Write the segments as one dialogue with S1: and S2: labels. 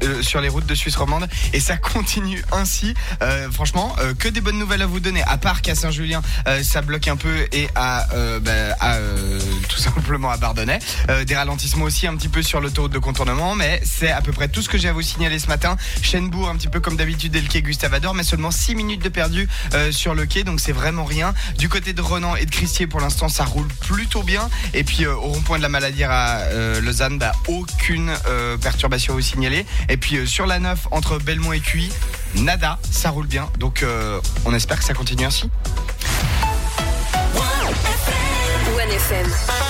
S1: sur les routes de Suisse romande et ça continue ainsi. Franchement, que des bonnes nouvelles à vous donner. À part qu'à Saint-Julien, ça bloque un peu et tout simplement à Bardonnay. Des ralentissements aussi un petit peu sur l'autoroute de contournement, mais c'est à peu près tout ce que j'ai à vous signaler ce matin. Chênebourg, un petit peu comme d'habitude, et le quai Gustave Ador, mais seulement 6 minutes de perdu sur le quai, donc c'est vraiment rien. Du côté de Renan et de Cristier, pour l'instant, ça roule plutôt bien. Et puis au rond-point de la Maladière à Lausanne, aucune perturbation à vous signaler. Et puis sur la 9 entre Belmont et Cuy, nada, ça roule bien. Donc on espère que ça continue ainsi.
S2: One FM.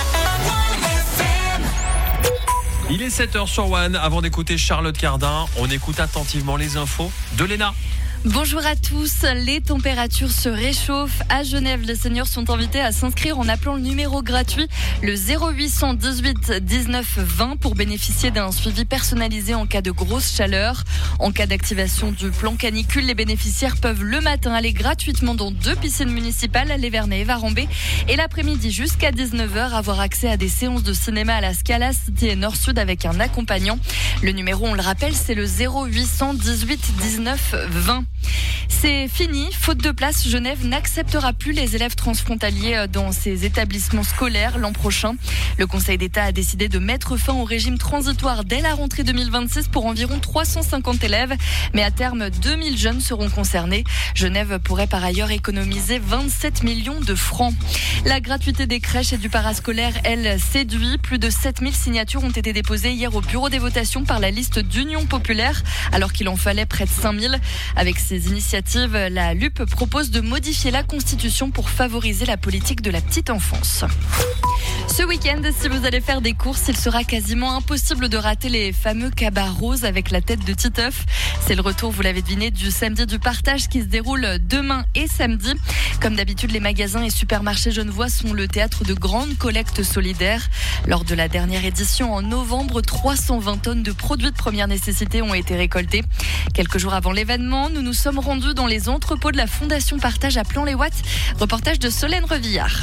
S3: Il est 7h sur One. Avant d'écouter Charlotte Cardin, on écoute attentivement les infos de Léna.
S4: Bonjour à tous, les températures se réchauffent. À Genève, les seniors sont invités à s'inscrire en appelant le numéro gratuit, le 0800 18 19 20 pour bénéficier d'un suivi personnalisé en cas de grosse chaleur. En cas d'activation du plan canicule, les bénéficiaires peuvent le matin aller gratuitement dans 2 piscines municipales, les Vernets et Varambé, et l'après-midi jusqu'à 19h avoir accès à des séances de cinéma à la Scala City et Nord-Sud avec un accompagnant. Le numéro, on le rappelle, c'est le 0800 18 19 20. C'est fini, faute de place, Genève n'acceptera plus les élèves transfrontaliers dans ses établissements scolaires l'an prochain. Le Conseil d'État a décidé de mettre fin au régime transitoire dès la rentrée 2026 pour environ 350 élèves, mais à terme 2000 jeunes seront concernés. Genève pourrait par ailleurs économiser 27 millions de francs. La gratuité des crèches et du parascolaire, elle, séduit. Plus de 7000 signatures ont été déposées hier au bureau des votations par la liste d'Union Populaire, alors qu'il en fallait près de 5000. Avec ces initiatives, la LUP propose de modifier la Constitution pour favoriser la politique de la petite enfance. Ce week-end, si vous allez faire des courses, il sera quasiment impossible de rater les fameux cabas roses avec la tête de Titeuf. C'est le retour, vous l'avez deviné, du samedi du partage qui se déroule demain et samedi. Comme d'habitude, les magasins et supermarchés genevois sont le théâtre de grandes collectes solidaires. Lors de la dernière édition en novembre, 320 tonnes de produits de première nécessité ont été récoltés. Quelques jours avant l'événement, nous nous sommes rendus dans les entrepôts de la Fondation Partage à Plan-les-Ouates. Reportage de Solène Revillard.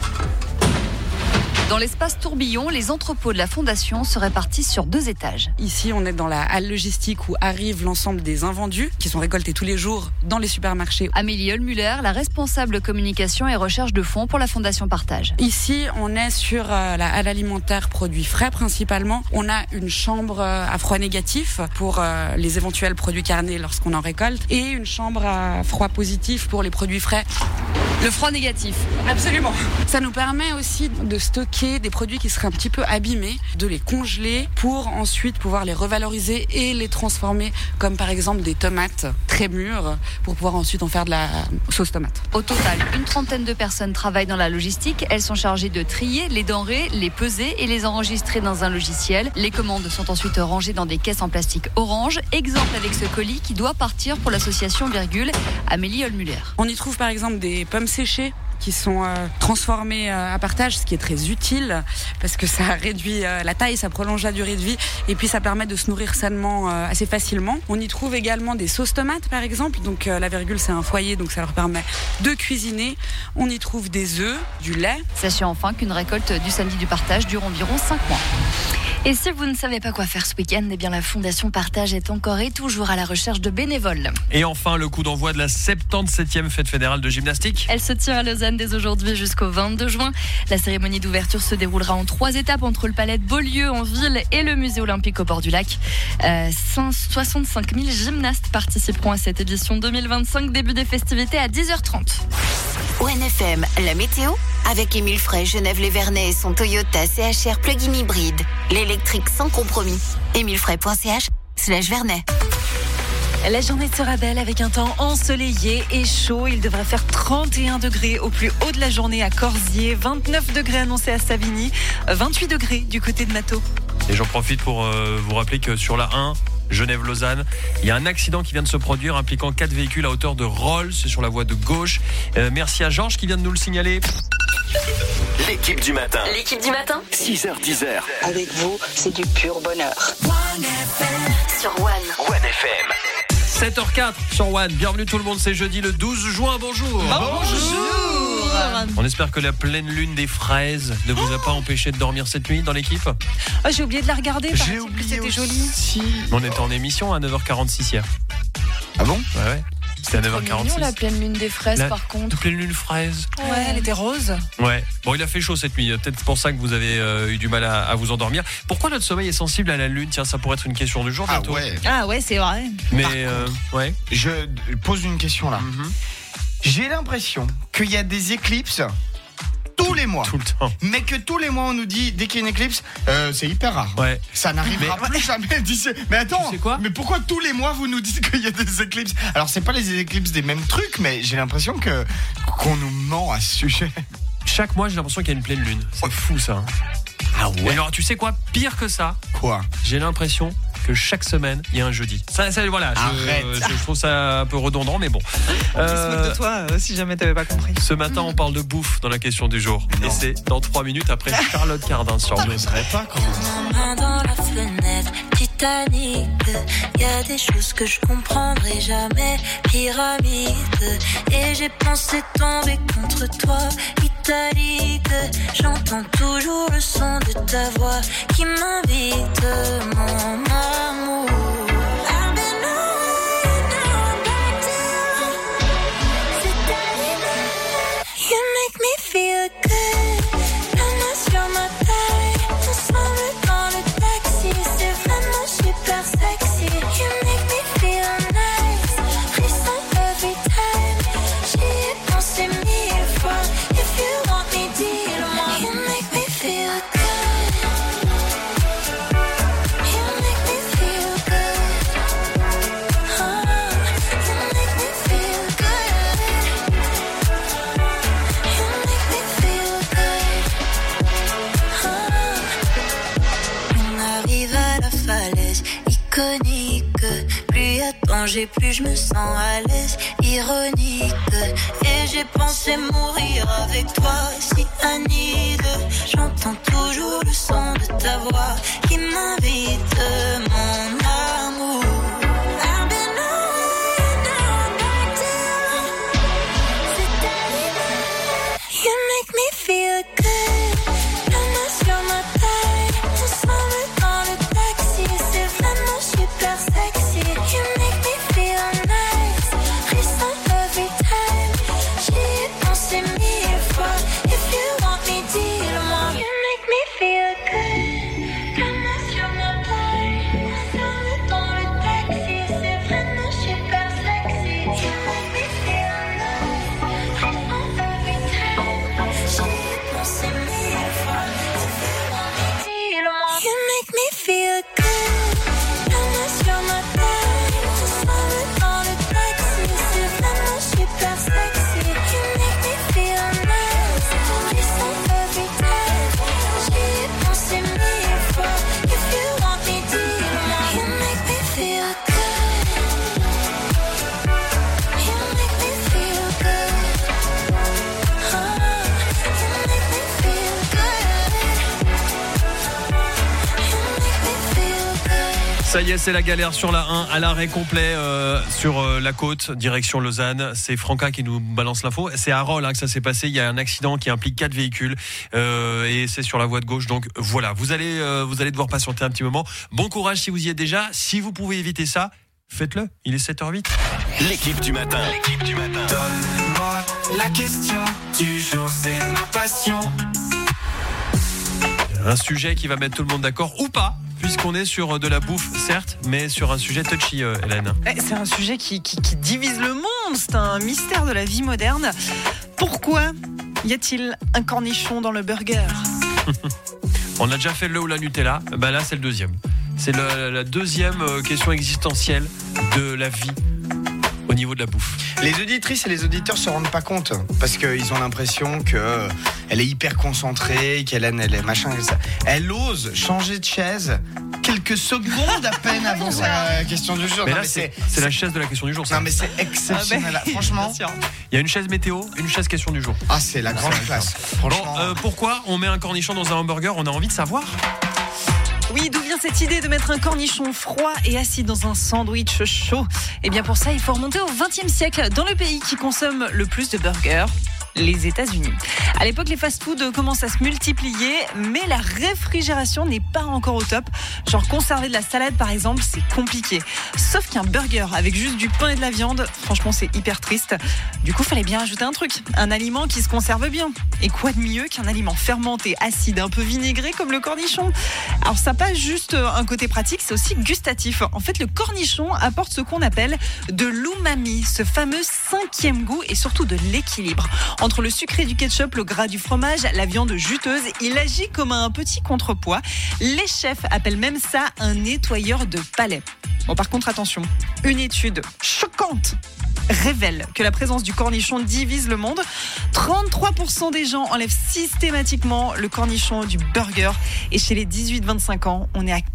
S5: Dans l'espace tourbillon, les entrepôts de la Fondation se répartissent sur 2 étages.
S6: Ici, on est dans la halle logistique où arrive l'ensemble des invendus qui sont récoltés tous les jours dans les supermarchés.
S5: Amélie Olmuller, la responsable communication et recherche de fonds pour la Fondation Partage.
S6: Ici, on est sur la halle alimentaire produits frais principalement. On a une chambre à froid négatif pour les éventuels produits carnés lorsqu'on en récolte et une chambre à froid positif pour les produits frais.
S5: Le froid négatif.
S6: Absolument. Ça nous permet aussi de stocker des produits qui seraient un petit peu abîmés, de les congeler pour ensuite pouvoir les revaloriser et les transformer, comme par exemple des tomates très mûres, pour pouvoir ensuite en faire de la sauce tomate.
S5: Au total, une trentaine de personnes travaillent dans la logistique. Elles sont chargées de trier les denrées, les peser et les enregistrer dans un logiciel. Les commandes sont ensuite rangées dans des caisses en plastique orange. Exemple avec ce colis qui doit partir pour l'association Virgule, Amélie Olmuller.
S6: On y trouve par exemple des pommes séchées qui sont transformées à partage, ce qui est très utile parce que ça réduit la taille, ça prolonge la durée de vie et puis ça permet de se nourrir sainement assez facilement. On y trouve également des sauces tomates par exemple, donc la Virgule c'est un foyer donc ça leur permet de cuisiner. On y trouve des œufs, du lait.
S5: Sachez enfin qu'une récolte du samedi du partage dure environ 5 mois.
S4: Et si vous ne savez pas quoi faire ce week-end, eh bien la Fondation Partage est encore et toujours à la recherche de bénévoles.
S3: Et enfin, le coup d'envoi de la 77e fête fédérale de gymnastique.
S4: Elle se tient à Lausanne dès aujourd'hui jusqu'au 22 juin. La cérémonie d'ouverture se déroulera en 3 étapes entre le palais de Beaulieu en ville et le musée olympique au bord du lac. 65 000 gymnastes participeront à cette édition 2025. Début des festivités à 10h30.
S2: ONFM, la météo avec Émile Frey, Genève-les-Vernets et son Toyota CHR plug-in hybride. L'électrique sans compromis. emilefrey.ch/Vernet.
S7: La journée sera belle avec un temps ensoleillé et chaud. Il devrait faire 31 degrés au plus haut de la journée à Corsier, 29 degrés annoncés à Savigny, 28 degrés du côté de Mathaux.
S3: Et j'en profite pour vous rappeler que sur la 1, Genève-Lausanne, il y a un accident qui vient de se produire impliquant 4 véhicules à hauteur de Rolls sur la voie de gauche. Merci à Georges qui vient de nous le signaler.
S8: L'équipe du matin.
S2: L'équipe du matin
S8: 6h-10h.
S9: Avec vous, c'est du pur bonheur.
S2: sur One.
S8: One FM.
S3: 7h04 sur One. Bienvenue tout le monde, c'est jeudi le 12 juin. Bonjour.
S4: Bonjour.
S3: On espère que la pleine lune des fraises ne vous a pas empêché de dormir cette nuit dans l'équipe.
S7: Ah, j'ai oublié de la regarder.
S1: J'ai oublié
S7: c'était joli.
S1: aussi.
S3: On était en émission à 9h46 hier.
S1: Ah bon?
S3: Ouais. C'était à 9h46.
S4: Mignon, la pleine lune des fraises, par contre.
S3: Pleine lune fraise.
S7: Ouais, elle était rose.
S3: Ouais. Bon, il a fait chaud cette nuit. Peut-être pour ça que vous avez eu du mal à vous endormir. Pourquoi notre sommeil est sensible à la lune? Tiens, ça pourrait être une question du jour bientôt.
S7: Ah ouais, c'est vrai.
S3: Mais ouais.
S1: Je pose une question là. J'ai l'impression qu'il y a des éclipses tous les mois.
S3: Tout le temps.
S1: Mais que tous les mois on nous dit dès qu'il y a une éclipse, c'est hyper rare.
S3: Ouais.
S1: Ça n'arrivera plus jamais d'ici. Mais attends,
S3: tu sais quoi?
S1: Mais pourquoi tous les mois vous nous dites qu'il y a des éclipses? Alors c'est pas les éclipses des mêmes trucs, mais j'ai l'impression qu'on nous ment à ce sujet.
S3: Chaque mois, j'ai l'impression qu'il y a une pleine lune. C'est fou ça.
S1: Ah
S3: Et alors, tu sais quoi? Pire que ça.
S1: Quoi?
S3: J'ai l'impression que chaque semaine, il y a un jeudi. Ça voilà. Je trouve ça un peu redondant, mais bon.
S7: On se moque de toi si jamais t'avais pas compris.
S3: Ce matin, on parle de bouffe dans la question du jour. Et c'est dans 3 minutes après Charlotte Cardin sur Bleu.
S1: Je ne serais pas quand même.
S10: Dans la fenêtre, Titanic. Y a des choses que je comprendrai jamais. Pyramide. Et j'ai pensé tomber contre toi. Italique. J'entends toujours le son de ta voix qui m'invite, mon amour. I've been away, now I'm back down. C'est terminé. You make me feel good. La main sur ma taille. Ensemble dans le taxi. C'est vraiment super sexy. You make me feel nice. Frisson every time. J'y ai pensé 1000 fois. If you want me, dis-le-moi. You make me feel good. Iconique, plus y a de danger, plus je me sens à l'aise. Ironique, et j'ai pensé mourir avec toi. Si Anide, j'entends toujours le son de ta voix qui m'invite, mon amour. I've been away, now I'm back down. C'est terminé. You make me feel good. La main sur ma taille, ensemble dans le taxi. C'est vraiment super sexy. You make me feel nice. Frisson every time. J'y ai pensé 1000 fois. If you want me, dis-le-moi. You make me feel good. La main sur ma taille, ensemble dans le taxi. C'est vraiment super sexy. You make me feel nice. Frisson every time. J'y ai pensé 1000 fois. If you want me, dis-le-moi. You make me feel good. La main sur ma taille, ensemble dans le taxi. C'est vraiment super sexy. You make me feel nice. Frisson every time. J'y ai pensé 1000 fois. If you want me, dis-le-moi. You make me feel good. You make me feel good. You make me feel good. You make me feel good.
S3: Ça y est, c'est la galère sur la 1 à l'arrêt complet sur la côte, direction Lausanne. C'est Franca qui nous balance l'info. C'est à Rolle que ça s'est passé. Il y a un accident qui implique 4 véhicules et c'est sur la voie de gauche. Donc voilà, vous allez devoir patienter un petit moment. Bon courage si vous y êtes déjà. Si vous pouvez éviter ça, faites-le. Il est 7h08.
S8: L'équipe du matin.
S11: Donne-moi la question du jour, c'est ma passion.
S3: Un sujet qui va mettre tout le monde d'accord ou pas, puisqu'on est sur de la bouffe, certes, mais sur un sujet touchy, Hélène.
S7: C'est un sujet qui divise le monde. C'est un mystère de la vie moderne. Pourquoi y a-t-il un cornichon dans le burger?
S3: On a déjà fait le ou la Nutella. Ben là, c'est le deuxième. C'est la deuxième question existentielle de la vie au niveau de la bouffe.
S1: Les auditrices et les auditeurs se rendent pas compte parce qu'ils ont l'impression que elle est hyper concentrée, qu'elle est machin. Elle ose changer de chaise quelques secondes à peine avant sa question du jour.
S3: Mais non, là, c'est la chaise de la question du jour. Ça.
S1: Non, mais c'est exceptionnel. Franchement,
S3: il y a une chaise météo, une chaise question du jour.
S1: Ah, c'est la grande classe. Franchement.
S3: Bon, pourquoi on met un cornichon dans un hamburger? On a envie de savoir.
S7: Oui, d'où vient cette idée de mettre un cornichon froid et acide dans un sandwich chaud? Eh bien pour ça, il faut remonter au XXe siècle, dans le pays qui consomme le plus de burgers, les États-Unis. À l'époque, les fast-foods commencent à se multiplier, mais la réfrigération n'est pas encore au top. Genre conserver de la salade, par exemple, c'est compliqué. Sauf qu'un burger avec juste du pain et de la viande, franchement, c'est hyper triste. Du coup, fallait bien ajouter un truc, un aliment qui se conserve bien. Et quoi de mieux qu'un aliment fermenté, acide, un peu vinaigré comme le cornichon? Alors ça n'a pas juste un côté pratique, c'est aussi gustatif. En fait, le cornichon apporte ce qu'on appelle de l'umami, ce fameux 5e goût et surtout de l'équilibre. Entre le sucré du ketchup, le gras du fromage, la viande juteuse, il agit comme un petit contrepoids. Les chefs appellent même ça un nettoyeur de palais. Bon, par contre, attention, une étude choquante révèle que la présence du cornichon divise le monde. 33% des gens enlèvent systématiquement le cornichon du burger. Et chez les 18-25 ans, on est à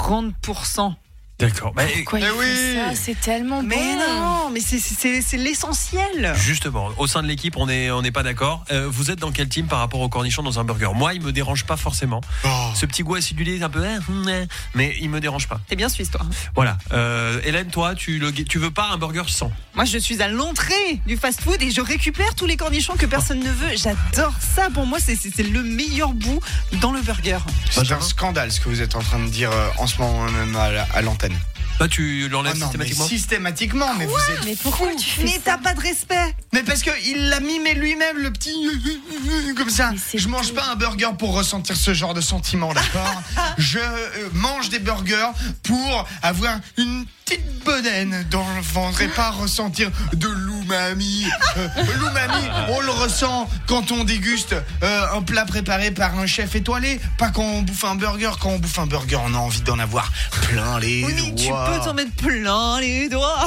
S7: 40%.
S3: D'accord.
S4: Pourquoi ils font ça? C'est tellement bon.
S7: Mais non, mais c'est l'essentiel.
S3: Justement, au sein de l'équipe, on n'est pas d'accord. Vous êtes dans quel team par rapport au cornichon dans un burger? Moi, il me dérange pas forcément. Ce petit goût acidulé, un peu, mais il me dérange pas.
S7: T'es bien suisse, toi.
S3: Voilà. Hélène, toi, tu veux pas un burger sans?
S7: Moi, je suis à l'entrée du fast-food et je récupère tous les cornichons que personne ne veut. J'adore ça. Pour moi, c'est le meilleur bout dans le burger.
S1: C'est un scandale ce que vous êtes en train de dire en ce moment même à l'antenne.
S3: Bah, tu l'enlèves systématiquement?
S1: Mais systématiquement, mais vous êtes.
S7: Mais pourquoi tu fais ça? T'as pas de respect.
S1: Mais parce qu'il l'a mimé lui-même, le petit. Comme ça. Je mange pas un burger pour ressentir ce genre de sentiment, d'accord? Je mange des burgers pour avoir une petite bedaine dans le ventre et pas ressentir de l'umami. L'umami, on le ressent quand on déguste un plat préparé par un chef étoilé, pas quand on bouffe un burger. Quand on bouffe un burger, on a envie d'en avoir plein les doigts.
S7: Oui, tu peux t'en mettre plein les doigts.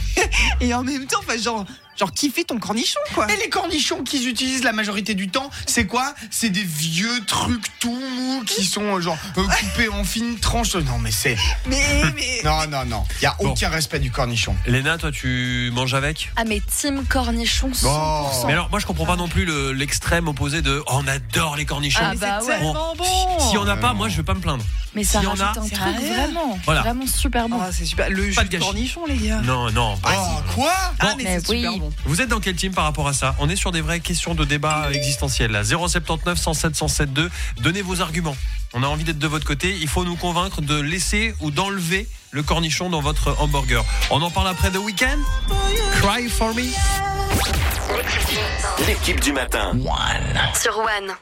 S7: Et en même temps, genre kiffer ton cornichon, quoi.
S1: Et les cornichons qu'ils utilisent la majorité du temps, c'est quoi? C'est des vieux trucs tout mous qui sont coupés en fines tranches. Non, mais c'est.
S7: Mais.
S1: Non. Il y a aucun respect du cornichon.
S3: Léna, toi, tu manges avec?
S4: Ah, mais team cornichon 100%.
S3: Mais alors, moi, je comprends pas non plus l'extrême opposé de on adore les cornichons.
S7: Ah, bah ouais. C'est tellement bon.
S3: Si on n'a pas, moi, je vais pas me plaindre.
S4: Mais ça
S3: si
S4: rajoute un truc vraiment super bon.
S7: Oh, c'est super. Le jus de cornichon, les gars.
S3: Non.
S1: Quoi?
S7: Mais c'est super bon.
S3: Vous êtes dans quel team par rapport à ça? On est sur des vraies questions de débat existentiel là. 079 107 107.2. Donnez vos arguments. On a envie d'être de votre côté. Il faut nous convaincre de laisser ou d'enlever le cornichon dans votre hamburger. On en parle après The Weeknd. Cry for me.
S8: L'équipe du matin.
S2: Sur One.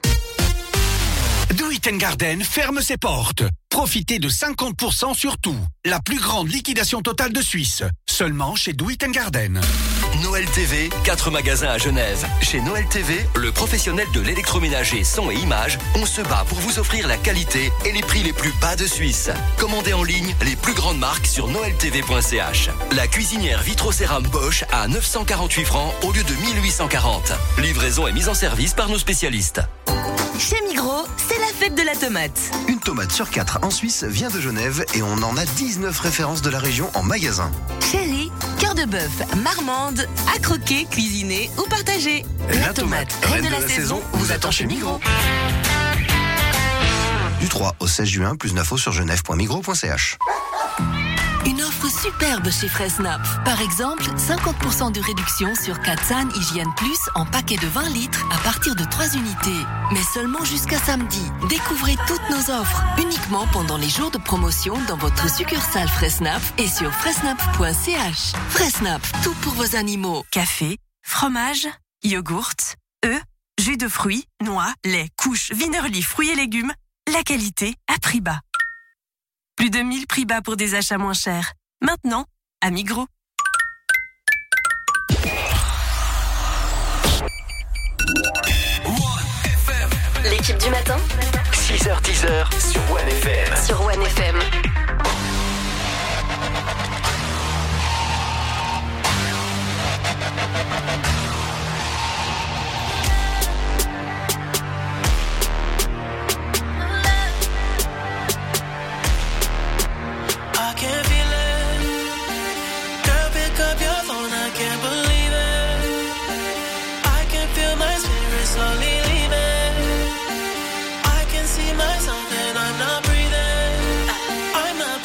S12: Do It Garden ferme ses portes. Profitez de 50% sur tout. La plus grande liquidation totale de Suisse. Seulement chez Do It Garden.
S8: Noël TV, 4 magasins à Genève. Chez Noël TV, le professionnel de l'électroménager son et image, on se bat pour vous offrir la qualité et les prix les plus bas de Suisse. Commandez en ligne les plus grandes marques sur noeltv.ch. La cuisinière Vitrocéram Bosch à 948 francs au lieu de 1840. Livraison et mise en service par nos spécialistes.
S13: Chez Migros, c'est la fête de la tomate.
S14: Une tomate sur 4 en Suisse vient de Genève et on en a 19 références de la région en magasin.
S13: Chéri, cœur de bœuf, marmande, à croquer, cuisiner ou partager. La tomate, reine de la saison, vous attend chez Migros.
S14: Du 3 au 16 juin, plus d'infos sur genève.migros.ch.
S13: Une offre superbe chez Fressnapf. Par exemple, 50% de réduction sur Katsan Hygiène Plus en paquet de 20 litres à partir de 3 unités. Mais seulement jusqu'à samedi. Découvrez toutes nos offres uniquement pendant les jours de promotion dans votre succursale Fressnapf et sur fressnapf.ch. Fressnapf, tout pour vos animaux. Café, fromage, yogourt, œufs, jus de fruits, noix, lait, couches, Wienerli, fruits et légumes. La qualité à prix bas. Plus de 1000 prix bas pour des achats moins chers. Maintenant, à Migros.
S2: L'équipe du matin.
S8: 6h-10h sur One FM.
S2: Sur One FM.
S11: Slowly leaving. I can see myself and I'm not breathing. I'm not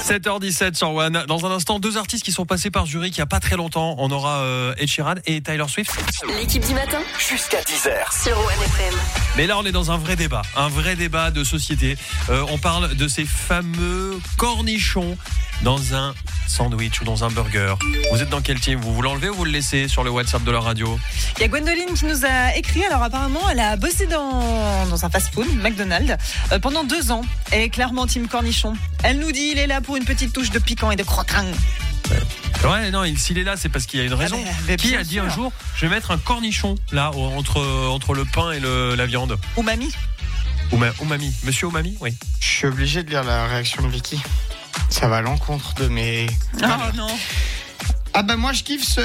S3: 7h17 sur One. Dans un instant, 2 artistes qui sont passés par Zurich il n'y a pas très longtemps. On aura Ed Sheeran et Taylor Swift.
S2: L'équipe du matin
S8: Jusqu'à 10h.
S2: sur One FM.
S3: Mais là, on est dans un vrai débat de société. On parle de ces fameux cornichons dans un sandwich ou dans un burger. Vous êtes dans quel team? Vous l'enlevez ou vous le laissez sur le WhatsApp de la radio?
S7: Il y a Gwendoline qui nous a écrit. Alors apparemment, elle a bossé dans un fast-food, McDonald's, pendant 2 ans. Elle est clairement team cornichon. Elle nous dit il est là pour une petite touche de piquant et de croquant.
S3: Ouais, non, s'il est là, c'est parce qu'il y a une raison. Qui a dit un jour, je vais mettre un cornichon là entre le pain et la viande?
S7: Umami.
S3: Umami. Monsieur Umami, oui.
S1: Je suis obligé de lire la réaction de Vicky. Ça va à l'encontre de mes...
S7: Oh non.
S1: Ah bah moi je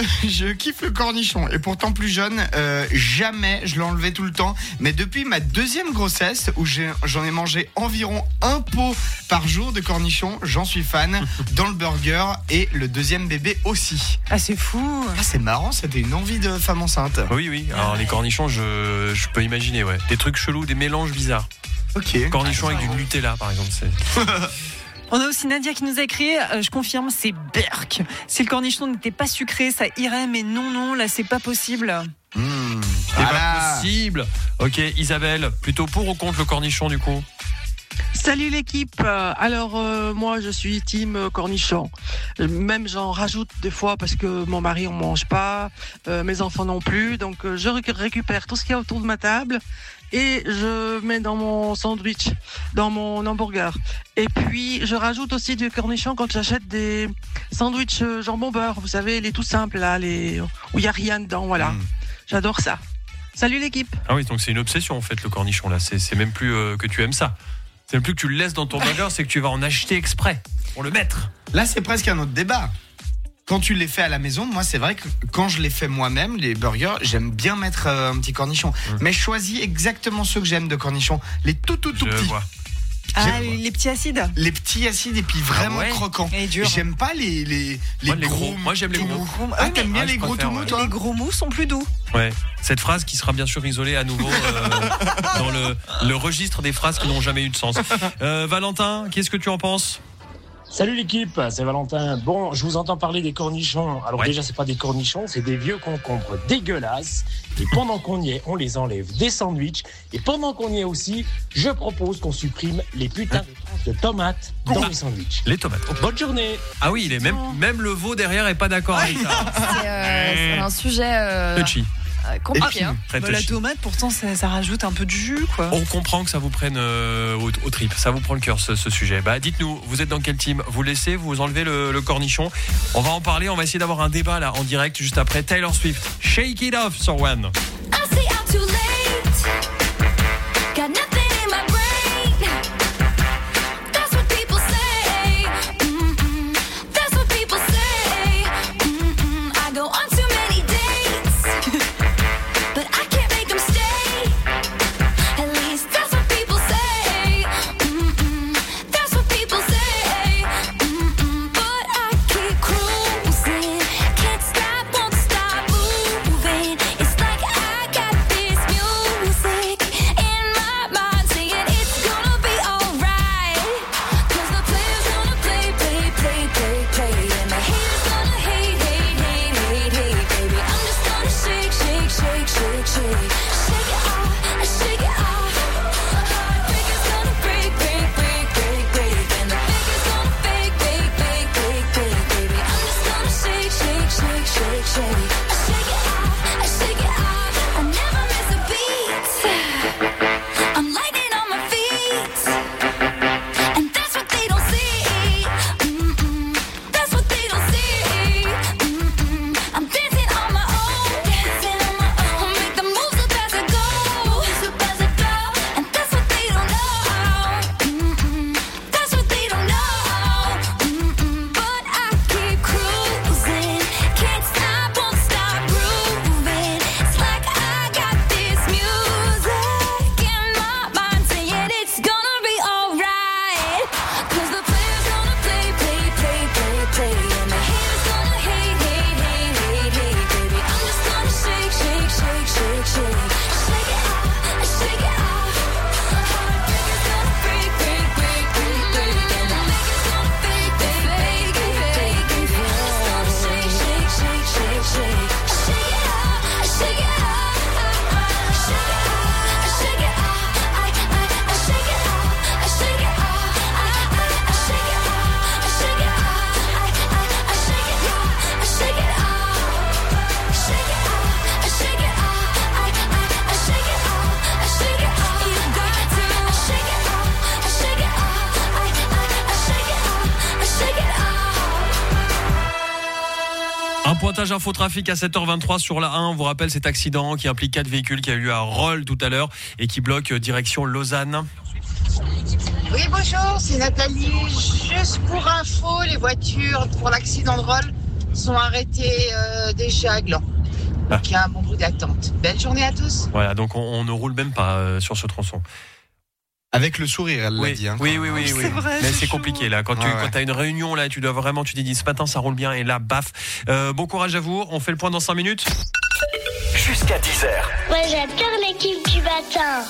S1: kiffe le cornichon. Et pourtant plus jeune, jamais je l'enlevais tout le temps. Mais depuis ma 2e grossesse, où j'en ai mangé environ 1 pot par jour de cornichons, j'en suis fan. Dans le burger et le 2e bébé aussi.
S7: Ah c'est fou.
S1: Ah c'est marrant, c'était une envie de femme enceinte.
S3: Oui. Alors les cornichons, je peux imaginer, ouais. Des trucs chelous, des mélanges bizarres.
S1: Ok.
S3: Cornichons avec du Nutella par exemple, c'est...
S7: On a aussi Nadia qui nous a écrit, je confirme, c'est Berk. Si le cornichon n'était pas sucré, ça irait, mais non, là c'est pas possible.
S3: C'est pas possible. Ok, Isabelle, plutôt pour ou contre le cornichon du coup?
S15: Salut l'équipe. Alors moi je suis team cornichon. Même j'en rajoute des fois parce que mon mari on mange pas, mes enfants non plus. Donc je récupère tout ce qu'il y a autour de ma table et je mets dans mon sandwich, dans mon hamburger. Et puis je rajoute aussi du cornichon quand j'achète des sandwichs jambon beurre. Vous savez les tout simples là, où il y a rien dedans. Voilà. J'adore ça. Salut l'équipe.
S3: Ah oui, donc c'est une obsession en fait le cornichon là. C'est même plus que tu aimes ça. C'est même plus que tu le laisses dans ton burger, c'est que tu vas en acheter exprès pour le mettre.
S1: Là, c'est presque un autre débat. Quand tu les fais à la maison, moi, c'est vrai que quand je les fais moi-même, les burgers, j'aime bien mettre un petit cornichon. Mais je choisis exactement ceux que j'aime de cornichons. Les tout petits.
S3: Vois.
S7: Ah, les petits acides.
S1: Les petits acides et puis vraiment croquants.
S7: Et durs.
S1: J'aime pas les gros.
S3: Moi, j'aime les gros mous.
S1: Ah, t'aimes bien les gros tout mous, toi?
S7: Les gros mous sont plus doux.
S3: Ouais. Cette phrase qui sera bien sûr isolée à nouveau dans le registre des phrases qui n'ont jamais eu de sens. Valentin, qu'est-ce que tu en penses?
S16: Salut l'équipe, c'est Valentin. Bon, je vous entends parler des cornichons. Alors déjà, c'est pas des cornichons, c'est des vieux concombres dégueulasses. Et pendant qu'on y est, on les enlève des sandwichs. Et pendant qu'on y est aussi, je propose qu'on supprime les putains de tranches de tomates dans les sandwichs.
S3: Les tomates.
S16: Bonne journée.
S3: Ah oui, même le veau derrière est pas d'accord avec ça.
S4: C'est un sujet...
S3: touchy.
S4: Compliqué.
S7: La tomate, pourtant, ça rajoute un peu de jus, quoi.
S3: On comprend que ça vous prenne au trip. Ça vous prend le cœur, ce sujet. Bah, dites-nous, vous êtes dans quel team? Vous laissez, vous enlevez le cornichon? On va en parler. On va essayer d'avoir un débat là en direct juste après Taylor Swift. Shake It Off sur One. Un pointage infotrafic à 7h23 sur la 1. On vous rappelle cet accident qui implique 4 véhicules qui a eu lieu à Rolle tout à l'heure et qui bloque direction Lausanne.
S17: Oui, bonjour, c'est Nathalie. Juste pour info, les voitures pour l'accident de Rolle sont arrêtées déjà à Gland. Donc il y a un bon bout d'attente. Belle journée à tous.
S3: Voilà, donc on ne roule même pas sur ce tronçon.
S1: Avec le sourire, elle l'a dit. Hein,
S3: oui.
S1: C'est
S3: vrai, mais c'est compliqué là. Quand tu as une réunion là, tu dois vraiment, tu te dis ce matin ça roule bien et là, baf. Bon courage à vous. On fait le point dans 5 minutes.
S8: Jusqu'à 10h.
S18: Moi j'adore l'équipe du matin.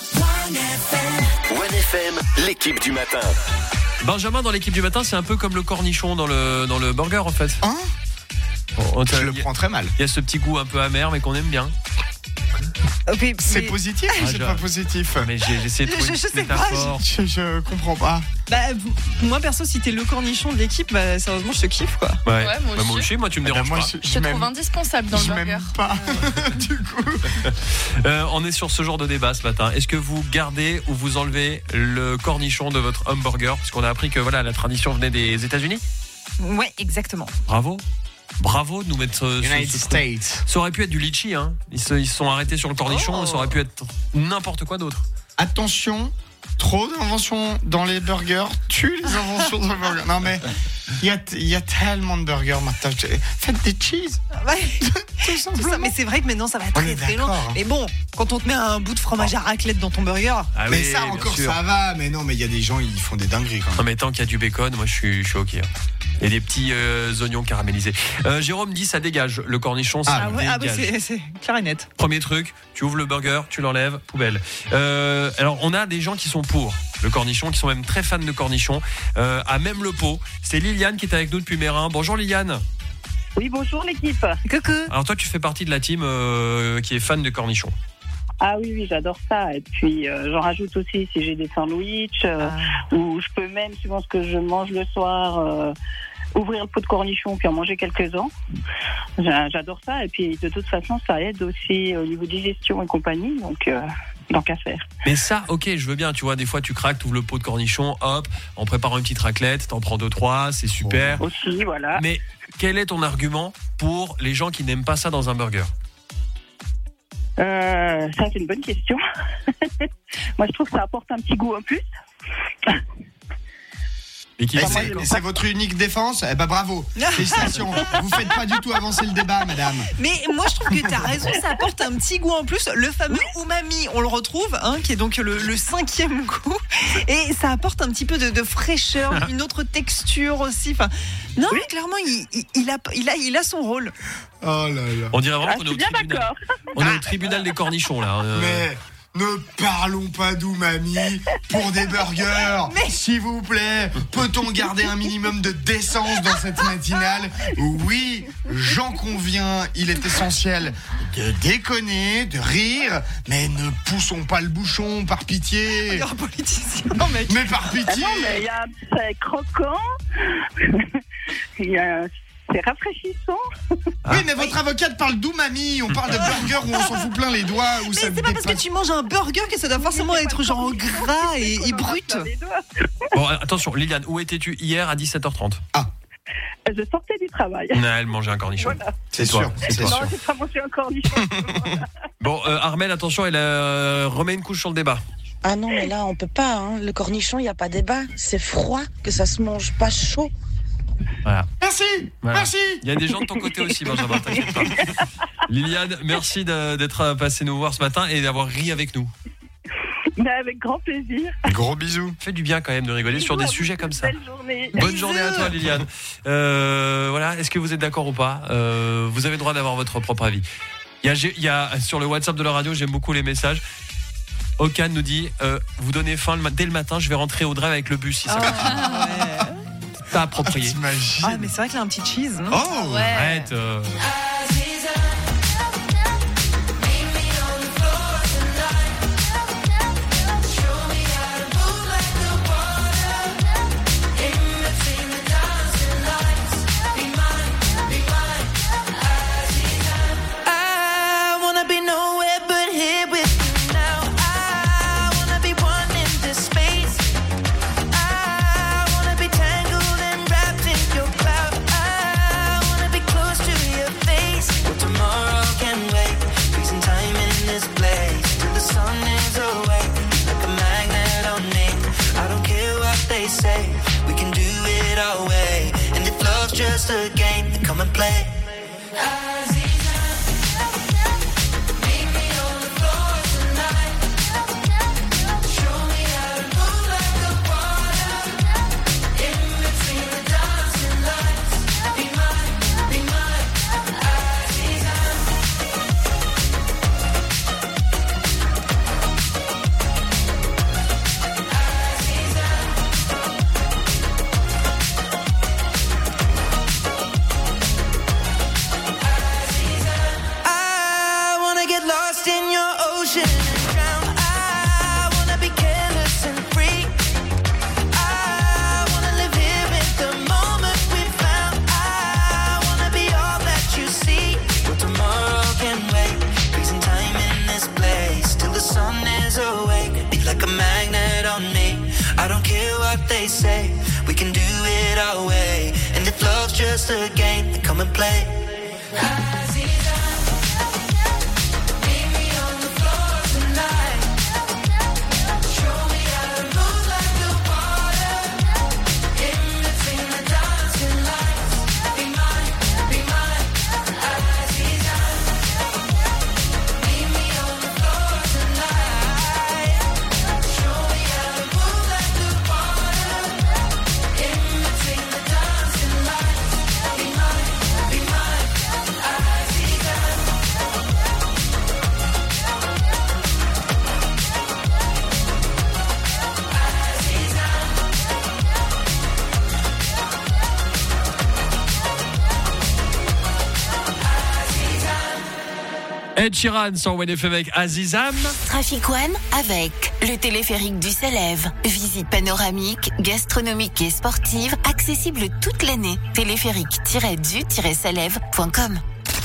S8: 1FM, l'équipe du matin.
S3: Benjamin dans l'équipe du matin, c'est un peu comme le cornichon dans le burger en fait.
S1: Hein Je le prends très mal.
S3: Il y a ce petit goût un peu amer mais qu'on aime bien.
S1: C'est positif ou c'est pas positif?
S3: Mais j'ai essayé de trouver une métaphore.
S1: Je comprends pas.
S19: Moi perso, si t'es le cornichon de l'équipe, sérieusement je te kiffe quoi.
S3: Ouais, moi aussi, moi tu me déranges pas.
S4: Je te trouve indispensable dans le burger.
S1: M'aime pas. Du coup.
S3: On est sur ce genre de débat ce matin. Est-ce que vous gardez ou vous enlevez le cornichon de votre hamburger? Parce qu'on a appris que la tradition venait des États-Unis.
S19: Ouais, exactement.
S3: Bravo de nous mettre
S1: United States.
S3: Ça aurait pu être du litchi, hein. Ils se sont arrêtés sur le cornichon, ça aurait pu être n'importe quoi d'autre.
S1: Attention, trop d'inventions dans les burgers tue les inventions dans les burgers. Non mais il y a tellement de burgers maintenant. Faites des cheese.
S19: Ouais. Tout ça, mais c'est vrai que maintenant ça va très loin. Mais bon, quand on te met un bout de fromage à raclette dans ton burger.
S1: Mais ça encore ça va, mais non, mais il y a des gens ils font des dingueries quand même.
S3: Non mais tant qu'il y a du bacon, moi je suis ok. Et des petits oignons caramélisés. Jérôme dit ça dégage. Le cornichon, ça dégage.
S19: C'est clair et net.
S3: Premier truc, tu ouvres le burger, tu l'enlèves, poubelle. Alors on a des gens qui sont pour le cornichon, qui sont même très fans de cornichon, à même le pot. C'est Liliane qui est avec nous depuis Mérin. Bonjour Liliane.
S20: Oui, bonjour l'équipe.
S19: Coucou.
S3: Alors toi tu fais partie de la team qui est fan de cornichon.
S20: Ah oui, j'adore ça. Et puis j'en rajoute aussi si j'ai des sandwichs ou je peux même, suivant ce que je mange le soir, ouvrir le pot de cornichon puis en manger quelques-uns. J'adore ça. Et puis de toute façon, ça aide aussi au niveau digestion et compagnie. Donc à faire.
S3: Mais ça, ok, je veux bien. Tu vois, des fois tu craques, tu ouvres le pot de cornichon, hop, en préparant une petite raclette, t'en prends 2-3, c'est super.
S20: Aussi, voilà.
S3: Mais quel est ton argument pour les gens qui n'aiment pas ça dans un burger?
S20: Ça c'est une bonne question. Moi je trouve que ça apporte un petit goût en plus.
S3: Et
S1: c'est votre unique défense? Eh ben bravo, félicitations. Vous faites pas du tout avancer le débat, madame.
S19: Mais moi je trouve que t'as raison, ça apporte un petit goût en plus. Le fameux umami, on le retrouve, qui est donc le 5e goût. Et ça apporte un petit peu de fraîcheur, une autre texture aussi. Enfin, non, mais clairement, il a son rôle.
S1: Oh là là.
S3: On dirait vraiment qu'on est au tribunal des cornichons là.
S1: Mais ne parlons pas d'umami pour des burgers. S'il vous plaît, peut-on garder un minimum de décence dans cette matinale? Oui, j'en conviens, il est essentiel de déconner, de rire, mais ne poussons pas le bouchon, par pitié.
S19: Un politicien, mec.
S1: Mais par pitié.
S20: Non, mais c'est croquant. C'est rafraîchissant.
S1: Oui, mais votre avocate parle d'umami. On parle de burger où on s'en fout plein les doigts. Où
S19: mais
S1: ça
S19: c'est pas parce que tu manges un burger que ça doit forcément être genre gras et brut.
S3: Bon, attention, Liliane, où étais-tu hier à 17h30?
S20: Je sortais du travail.
S3: Non, elle mangeait un cornichon.
S20: Voilà.
S3: C'est sûr.
S20: Non, j'ai pas mangé un cornichon.
S3: Bon, Armelle, attention, elle remet une couche sur le débat.
S21: Ah non, mais là, on peut pas. Le cornichon, il n'y a pas débat. C'est froid, que ça se mange pas chaud.
S3: Voilà.
S1: Merci.
S3: Il y a des gens de ton côté aussi, Benjamin, t'inquiète pas. Liliane, merci d'être passée nous voir ce matin et d'avoir ri avec nous.
S20: Avec grand plaisir.
S1: Gros bisous.
S3: Fait du bien quand même de rigoler sur des sujets comme ça.
S20: Belle journée.
S3: Bonne journée à toi, Liliane. Voilà, est-ce que vous êtes d'accord ou pas? Vous avez le droit d'avoir votre propre avis. Il y a sur le WhatsApp de la radio, j'aime beaucoup les messages. Okan nous dit vous donnez faim dès le matin, je vais rentrer au drive avec le bus si ça pas approprié.
S19: Mais c'est vrai qu'il a un petit cheese. Non?
S1: Oh,
S3: arrête.
S10: Tangled and wrapped in your cloud. I wanna be close to your face.
S6: what they say. We can do it our way. And if love's just a game, then come and play.
S3: Ed Sheeran sur WNF avec Azizam.
S2: Trafic One avec le téléphérique du Salève. Visite panoramique, gastronomique et sportive, accessible toute l'année. Téléphérique-du-salève.com.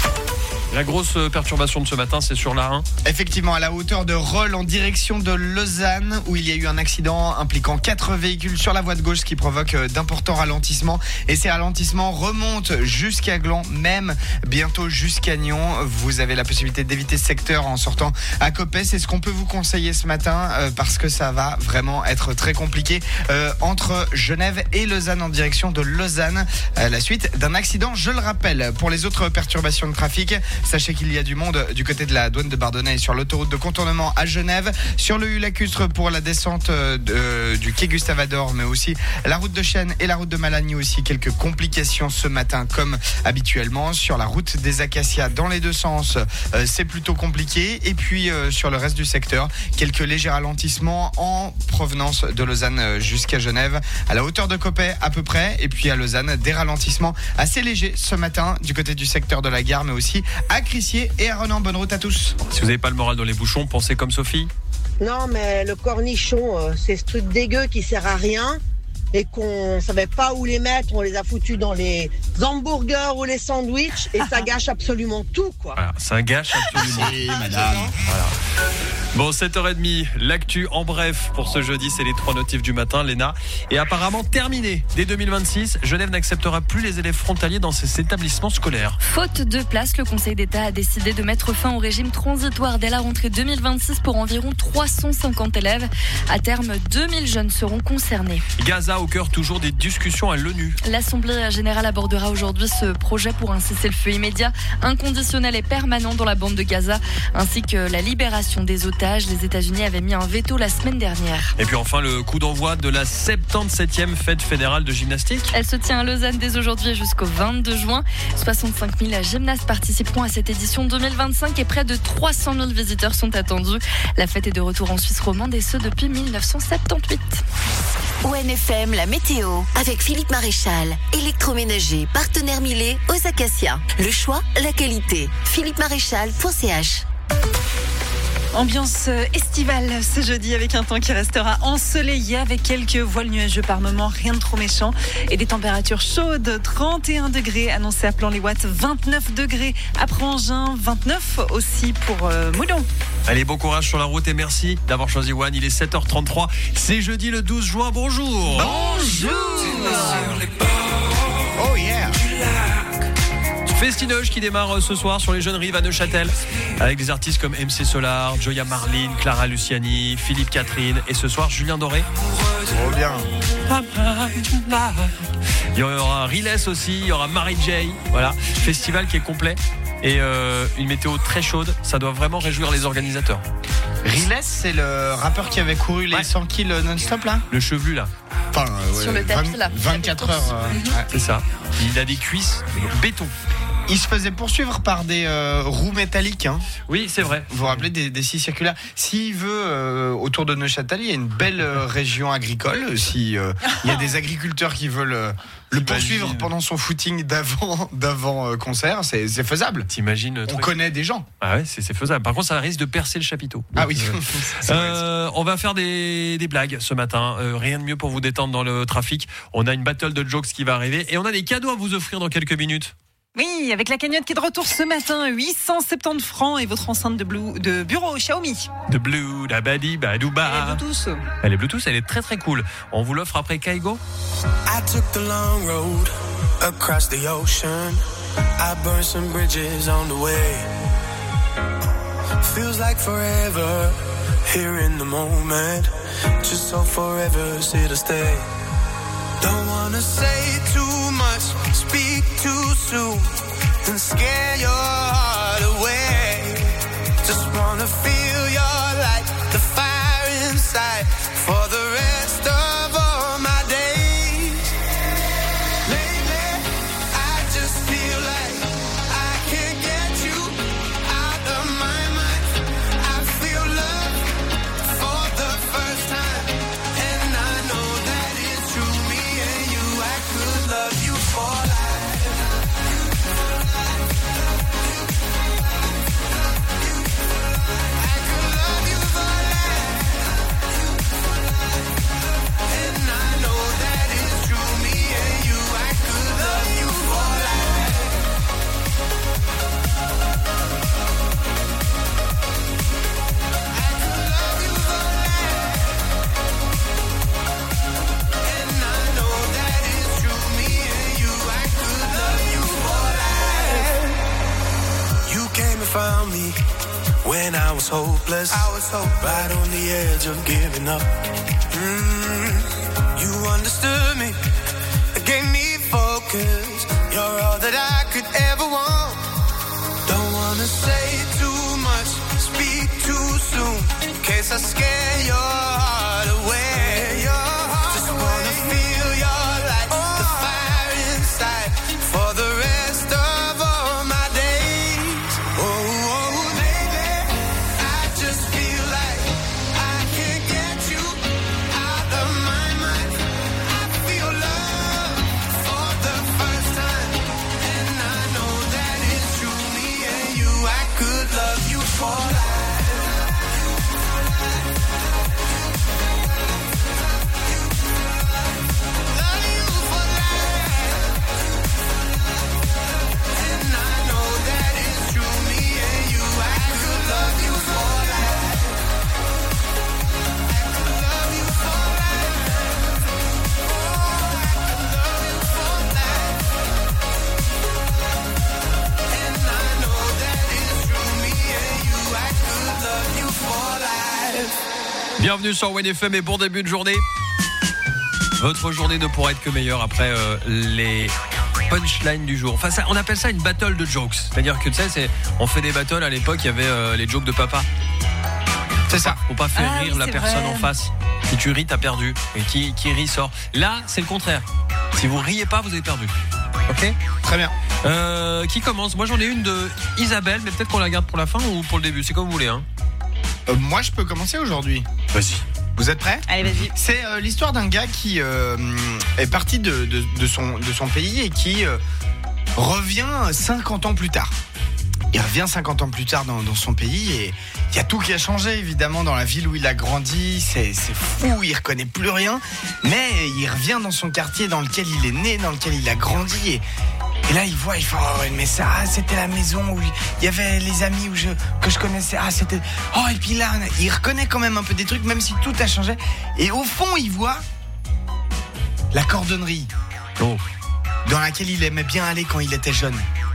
S3: La grosse perturbation de ce matin, c'est sur la 1.
S1: Effectivement, à la hauteur de Rolle en direction de Lausanne, où il y a eu un accident impliquant 4 véhicules sur la voie de gauche, ce qui provoque d'importants ralentissements. Et ces ralentissements remontent jusqu'à Gland, même bientôt jusqu'à Nyon. Vous avez la possibilité d'éviter ce secteur en sortant à Coppet. C'est ce qu'on peut vous conseiller ce matin, parce que ça va vraiment être très compliqué entre Genève et Lausanne en direction de Lausanne. La suite d'un accident, je le rappelle. Pour les autres perturbations de trafic, sachez qu'il y a du monde du côté de la douane de Bardonnay sur l'autoroute de contournement à Genève, sur le U-Lacustre pour la descente du quai Gustave-Ador, mais aussi la route de Chêne et la route de Malagny aussi. Quelques complications ce matin comme habituellement. Sur la route des Acacias dans les deux sens, c'est plutôt compliqué. Et puis sur le reste du secteur, quelques légers ralentissements en provenance de Lausanne jusqu'à Genève, à la hauteur de Coppet à peu près. Et puis à Lausanne, des ralentissements assez légers ce matin du côté du secteur de la gare, mais aussi à Crissier et à Renan. Bonne route à tous.
S3: Si vous n'avez pas le moral dans les bouchons, pensez comme Sophie.
S21: Non, mais le cornichon, c'est ce truc dégueu qui sert à rien et qu'on savait pas où les mettre. On les a foutus dans les hamburgers ou les sandwichs et ça gâche absolument tout, quoi.
S3: Voilà, ça gâche absolument.
S1: Oui, madame.
S3: Voilà. Bon, 7h30, l'actu en bref pour ce jeudi, c'est les 3 notifs du matin, Léna. Et apparemment terminé. Dès 2026, Genève n'acceptera plus les élèves frontaliers dans ses établissements scolaires.
S4: Faute de place, le Conseil d'État a décidé de mettre fin au régime transitoire dès la rentrée 2026 pour environ 350 élèves. À terme, 2000 jeunes seront concernés.
S3: Gaza au cœur toujours des discussions à l'ONU.
S4: L'Assemblée générale abordera aujourd'hui ce projet pour un cessez-le-feu immédiat, inconditionnel et permanent dans la bande de Gaza, ainsi que la libération des otages. Les États-Unis avaient mis un veto la semaine dernière.
S3: Et puis enfin, le coup d'envoi de la 77e fête fédérale de gymnastique.
S4: Elle se tient à Lausanne dès aujourd'hui jusqu'au 22 juin. 65 000 gymnastes participeront à cette édition 2025 et près de 300 000 visiteurs sont attendus. La fête est de retour en Suisse romande et ce depuis 1978.
S2: ONFM, la météo, avec Philippe Maréchal, électroménager, partenaire Millet aux Acacias. Le choix, la qualité. philippemaréchal.ch.
S7: Ambiance estivale ce jeudi avec un temps qui restera ensoleillé avec quelques voiles nuageux par moment, rien de trop méchant et des températures chaudes, 31 degrés annoncés à Plan-les-Ouates, 29 degrés à Prangin, 29 aussi pour Moudon.
S3: Allez, bon courage sur la route et merci d'avoir choisi One. Il est 7h33, c'est jeudi le 12 juin, bonjour.
S1: Bonjour. Oh yeah.
S3: Festinoche qui démarre ce soir sur les Jeunes Rives à Neuchâtel avec des artistes comme MC Solar, Joya Marlin, Clara Luciani, Philippe Catherine et ce soir Julien Doré.
S1: Trop bien.
S3: Il y aura Riles aussi, il y aura Mary J. Voilà, festival qui est complet et une météo très chaude, ça doit vraiment réjouir les organisateurs.
S1: Riles, c'est le rappeur qui avait couru les 100 kills non-stop là.
S3: Le chevelu là.
S1: Enfin,
S4: sur le tapis là.
S1: 24 heures.
S3: C'est ça. Il a des cuisses béton.
S1: Il se faisait poursuivre par des roues métalliques. Hein.
S3: Oui, c'est vrai.
S1: Vous vous rappelez des scies circulaires. S'il veut, autour de Neuchâtel, il y a une belle région agricole. Si il y a des agriculteurs qui veulent le poursuivre pendant son footing d'avant concert, c'est faisable.
S3: T'imagines?
S1: On connaît des gens.
S3: Ah ouais, c'est faisable. Par contre, ça risque de percer le chapiteau.
S1: Ah oui.
S3: On va faire des blagues ce matin. Rien de mieux pour vous détendre dans le trafic. On a une battle de jokes qui va arriver et on a des cadeaux à vous offrir dans quelques minutes.
S7: Oui, avec la cagnotte qui est de retour ce matin, 870 francs et votre enceinte de bureau Xiaomi.
S3: De Blue, Dabadi, Badouba.
S7: Elle est Bluetooth.
S3: Elle est Bluetooth, elle est très très cool. On vous l'offre après Kaigo.
S11: I took the long road across the ocean. I burned some bridges on the way. Feels like forever here in the moment. Just so forever, sit or stay. Don't wanna say too much, speak too soon, and scare your heart away. Just wanna feel your light, the fire inside, for the rest of all my days. Lately, I just feel like I can't get you out of my mind. I feel love for the first time, and I know that it's true. Me and you, I could love you for life. I could love you for life. And I know that it's true. Me and you, I could love you for life. I could love you for life. And I know that it's true. Me and you, I could love you for life. You came and found me when I was hopeless. Right on the edge of giving up. You understood me, gave me focus. You're all that I could ever want. Don't wanna say too much, speak too soon, in case I scare your heart away. Just wanna feel your light, the fire inside, for the rest of all my days. Oh, baby, I just feel like I can't get you out of my mind. I feel love for the first time, and I know that it's true. Me and you, I could love you for life. Love you for life. And I know that it's true. Me and you, I could love you for life. I could love you for life. Oh, I could love you for life. And I know that it's true. Me and you, I could love you for life.
S3: Bienvenue sur WNFM et bon début de journée. Votre journée ne pourra être que meilleure après les punchlines du jour. Enfin, on appelle ça une battle de jokes. C'est-à-dire que tu sais, on fait des battles à l'époque, il y avait les jokes de papa. C'est ça. Faut pas faire rire la personne en face. Si tu ris, t'as perdu. Et qui rit sort. Là, c'est le contraire. Si vous riez pas, vous avez perdu. Ok ?
S1: Très bien.
S3: Qui commence ? Moi, j'en ai une de Isabelle, mais peut-être qu'on la garde pour la fin ou pour le début. C'est comme vous voulez. Hein.
S1: Moi, je peux commencer aujourd'hui.
S3: Vas-y.
S1: Vous êtes prêts ?
S7: Allez, vas-y.
S1: C'est l'histoire d'un gars qui est parti de son pays et qui revient 50 ans plus tard. Il revient 50 ans plus tard dans son pays et il y a tout qui a changé évidemment dans la ville où il a grandi. C'est fou, il reconnaît plus rien. Mais il revient dans son quartier dans lequel il est né, dans lequel il a grandi et là il voit, il fait oh mais ça c'était la maison où il y avait les amis que je connaissais. Ah c'était et puis là il reconnaît quand même un peu des trucs même si tout a changé. Et au fond il voit la cordonnerie dans laquelle il aimait bien aller quand il était jeune.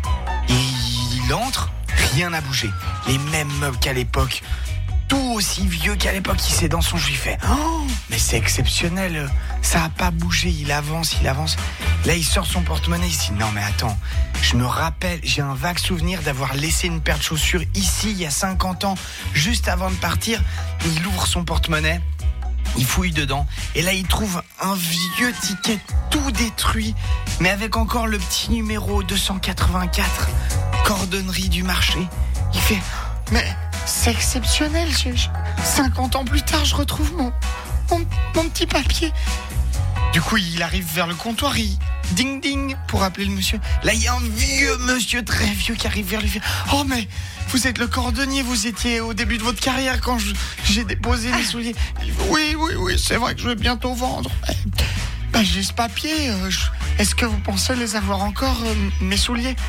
S1: Il entre, rien n'a bougé. Les mêmes meubles qu'à l'époque. Tout aussi vieux qu'à l'époque. Il s'est dans son jus, il fait mais c'est exceptionnel. Ça a pas bougé. Il avance. Là, il sort son porte-monnaie. Il se dit non, mais attends. Je me rappelle, j'ai un vague souvenir d'avoir laissé une paire de chaussures ici il y a 50 ans, juste avant de partir. Il ouvre son porte-monnaie. Il fouille dedans et là il trouve un vieux ticket tout détruit mais avec encore le petit numéro 284, cordonnerie du marché. Il fait mais c'est exceptionnel, 50 ans plus tard je retrouve mon petit papier. Du coup il arrive vers le comptoir, il ding ding pour appeler le monsieur. Là il y a un vieux monsieur très vieux qui arrive vers lui. Oh mais vous êtes le cordonnier, vous étiez au début de votre carrière quand j'ai déposé mes souliers. Oui, c'est vrai que je vais bientôt vendre. J'ai ce papier. Est-ce que vous pensez les avoir encore, mes souliers ?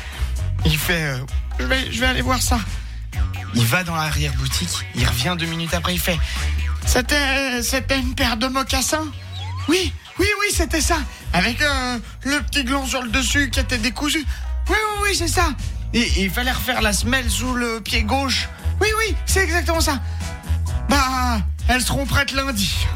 S1: Il fait je vais aller voir ça. Il va dans l'arrière-boutique, il revient 2 minutes après, il fait C'était une paire de mocassins? Oui, c'était ça. Avec le petit gland sur le dessus qui était décousu. Oui, c'est ça. Et il fallait refaire la semelle sous le pied gauche. Oui, c'est exactement ça. Bah, elles seront prêtes lundi.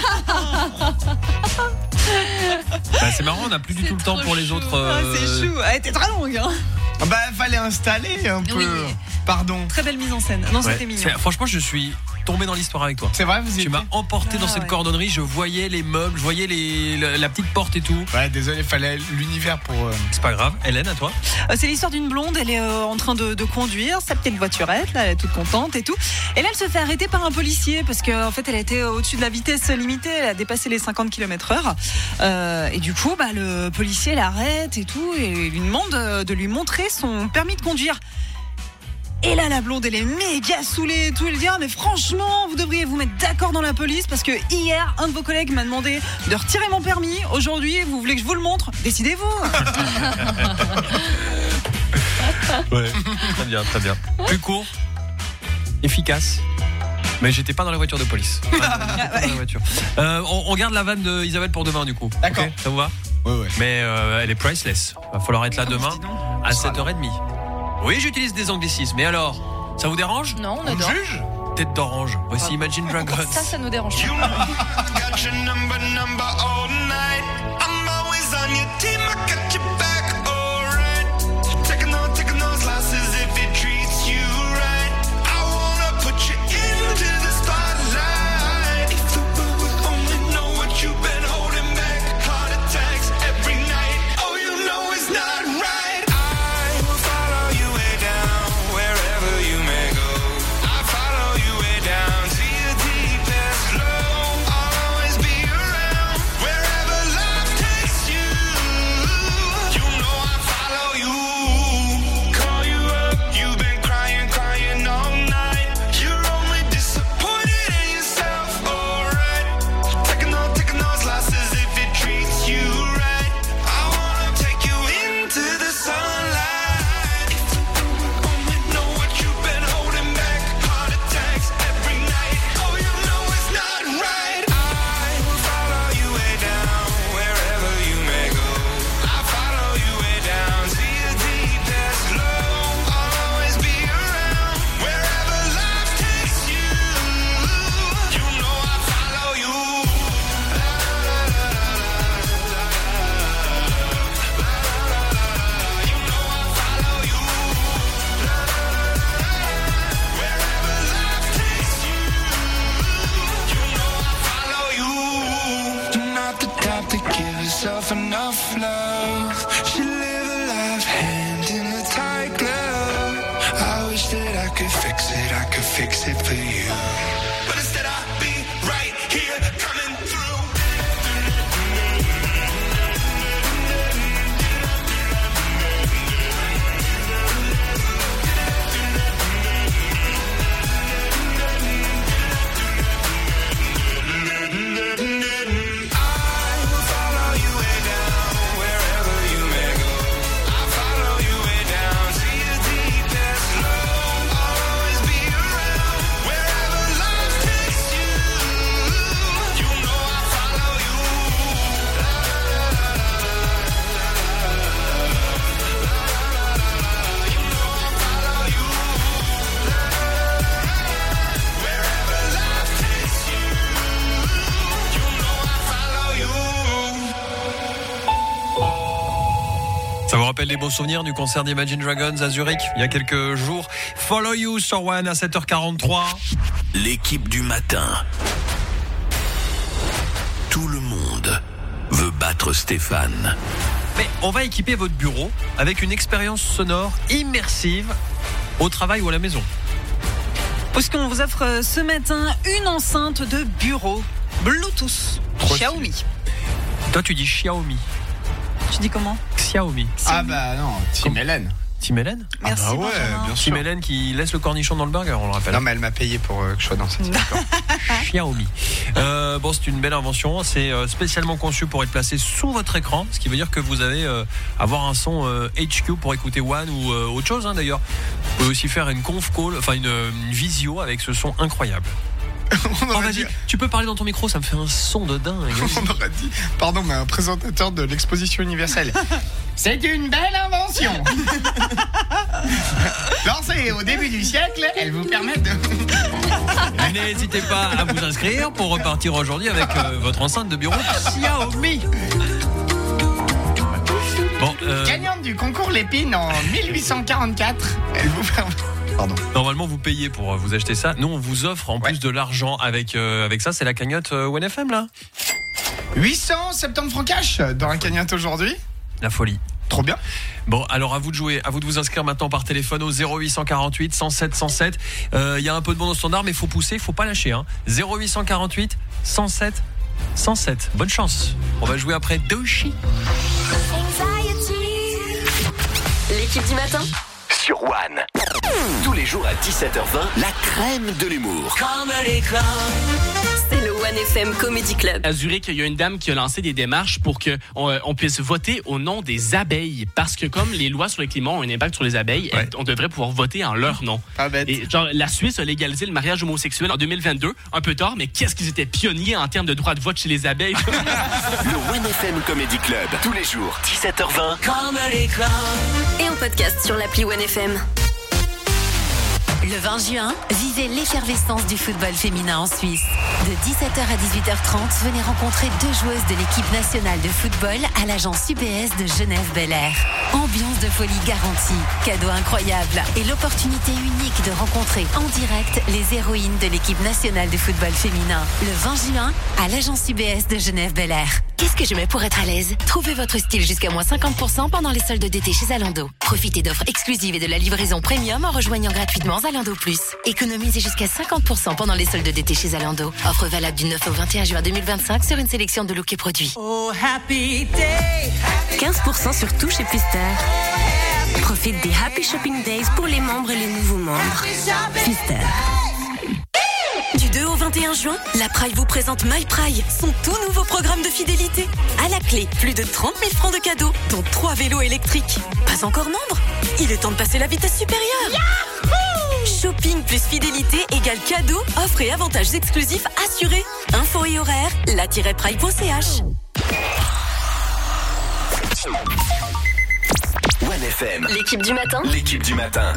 S3: C'est marrant, on n'a plus du tout le temps pour les autres.
S19: C'est chou, elle était très longue. Hein.
S1: Bah, fallait installer un peu.
S19: Oui.
S1: Pardon.
S19: Très belle mise en scène. Non, c'était mignon.
S3: Franchement, je suis tombé dans l'histoire avec toi.
S1: C'est vrai,
S3: tu m'as emporté dans cette cordonnerie. Je voyais les meubles, je voyais la petite porte et tout.
S1: Ouais, désolé, fallait l'univers pour.
S3: C'est pas grave. Hélène, à toi.
S19: C'est l'histoire d'une blonde. Elle est en train de conduire sa petite voiturette. Là, elle est toute contente et tout. Et là, elle se fait arrêter par un policier parce qu'en fait, elle était au-dessus de la vitesse limitée. Elle a dépassé les 50 km/h. Et du coup, le policier l'arrête et tout et lui demande de lui montrer son permis de conduire. Et là, la blonde, elle est méga saoulée et tout. Elle dit mais franchement, vous devriez vous mettre d'accord dans la police parce que hier, un de vos collègues m'a demandé de retirer mon permis. Aujourd'hui, vous voulez que je vous le montre? Décidez-vous.
S3: Ouais, très bien. Plus court, efficace. Mais j'étais pas dans la voiture de police. Dans la voiture. On garde la vanne de Isabelle pour demain du coup.
S1: D'accord.
S3: Okay, ça vous va?
S1: Ouais.
S3: Mais elle est priceless. Va falloir être là demain à 7h30. Oui, j'utilise des anglicismes. Mais alors, ça vous dérange?
S4: Non, on adore.
S1: Juge
S3: Tête d'orange. Voici Imagine Dragons.
S4: Ça nous dérange.
S11: Enough love, she live a life hand in a tight glove. I wish that I could fix it for you. But instead I'll be right here coming through.
S3: Ça vous rappelle les beaux souvenirs du concert d'Imagine Dragons à Zurich il y a quelques jours. Follow You sur One à 7h43.
S12: L'équipe du matin. Tout le monde veut battre Stéphane.
S3: Mais on va équiper votre bureau avec une expérience sonore immersive au travail ou à la maison.
S19: Puisqu'on vous offre ce matin une enceinte de bureau Bluetooth Xiaomi.
S3: Toi tu dis Xiaomi.
S19: Tu dis comment?
S3: Xiaomi.
S1: Ah bah non, Team Hélène.
S3: Team Hélène.
S19: Merci,
S1: ah bah ouais,
S19: Benjamin.
S1: bien sûr.
S3: Team Hélène qui laisse le cornichon dans le burger, on le rappelle.
S1: Non mais elle m'a payé pour que je sois dans cette histoire.
S3: Xiaomi. Bon, c'est une belle invention. C'est spécialement conçu pour être placé sous votre écran, ce qui veut dire que vous allez avoir un son HQ pour écouter One ou autre chose d'ailleurs. Vous pouvez aussi faire une conf call, enfin une visio avec ce son incroyable. Vas-y, tu peux parler dans ton micro, ça me fait un son de dingue.
S1: On aurait dit, pardon, mais un présentateur de l'exposition universelle. C'est une belle invention. Lancée au début du siècle, elle vous permet de...
S3: N'hésitez pas à vous inscrire pour repartir aujourd'hui avec votre enceinte de bureau Xiaomi. Bon,
S1: gagnante du concours Lépine en 1844, elle vous permet... Pardon.
S3: Normalement, vous payez pour vous acheter ça. Nous, on vous offre en plus de l'argent avec ça. C'est la cagnotte OneFM, là.
S1: 870 francs cash dans la cagnotte aujourd'hui.
S3: La folie.
S1: Trop bien.
S3: Bon, alors à vous de jouer, à vous de vous inscrire maintenant par téléphone au 0848 107 107. Il y a un peu de bon au standard, mais il faut pousser, il faut pas lâcher. 0848 107 107. Bonne chance. On va jouer après Doshi.
S2: L'équipe du matin
S8: Sur One. Tous les jours à 17h20, la crème de l'humour.
S2: C'est le One FM Comedy Club.
S5: À Zurich, il y a une dame qui a lancé des démarches pour que on puisse voter au nom des abeilles. Parce que comme les lois sur le climat ont un impact sur les abeilles, on devrait pouvoir voter en leur nom.
S1: Pas bête.
S5: Et genre, la Suisse a légalisé le mariage homosexuel en 2022, un peu tard, mais qu'est-ce qu'ils étaient pionniers en termes de droit de vote chez les abeilles.
S8: Le One FM Comedy Club, tous les jours, 17h20.
S2: Et en podcast sur l'appli One FM. Le 20 juin, vivez l'effervescence du football féminin en Suisse. De 17h à 18h30, venez rencontrer 2 joueuses de l'équipe nationale de football à l'agence UBS de Genève-Bel-Air. Ambiance de folie garantie, cadeaux incroyables et l'opportunité unique de rencontrer en direct les héroïnes de l'équipe nationale de football féminin. Le 20 juin, à l'agence UBS de Genève-Bel-Air. Qu'est-ce que je mets pour être à l'aise? Trouvez votre style jusqu'à moins 50% pendant les soldes d'été chez Zalando. Profitez d'offres exclusives et de la livraison premium en rejoignant gratuitement Zalando Plus. Économisez jusqu'à 50% pendant les soldes d'été chez Zalando. Offre valable du 9 au 21 juin 2025 sur une sélection de looks et produits. 15% sur tout chez Pfister. Profite des Happy Shopping Days pour les membres et les nouveaux membres. Pfister. Du 2 au 21 juin, la Praille vous présente MyPraille, son tout nouveau programme de fidélité. À la clé, plus de 30 000 francs de cadeaux, dont 3 vélos électriques. Pas encore membre? Il est temps de passer la vitesse supérieure. Yahoo! Shopping plus fidélité égale cadeaux, offres et avantages exclusifs assurés. Infos et horaires, la-praille.ch.
S8: One FM.
S2: L'équipe du matin.
S8: L'équipe du matin.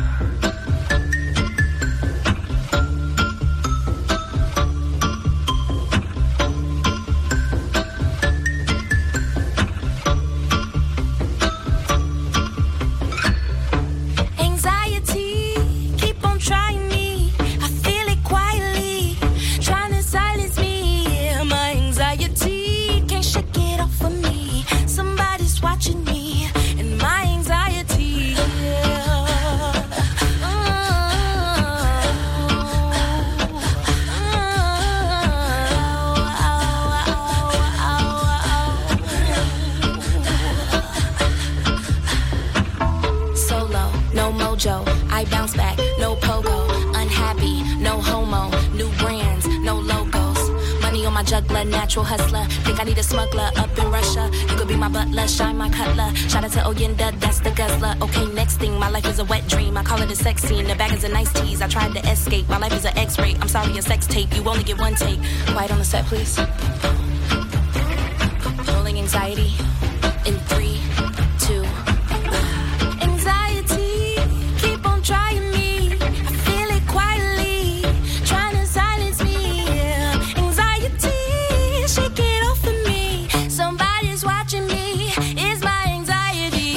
S22: I bounce back, no pogo, unhappy, no homo, new brands, no logos. Money on my juggler, natural hustler. Think I need a smuggler up in Russia. You could be my butler, shine my cutler. Shout out to Oyenda, that's the guzzler. Okay, next thing, my life is a wet dream. I call it a sex scene. The bag is a nice tease. I tried to escape. My life is an X-ray. I'm sorry, a sex tape. You only get one take. Quiet on the set, please. Rolling anxiety in 3, 2. Trying me, I feel it quietly, trying to silence me. Anxiety, shake it off of me. Somebody's watching me. It's my anxiety.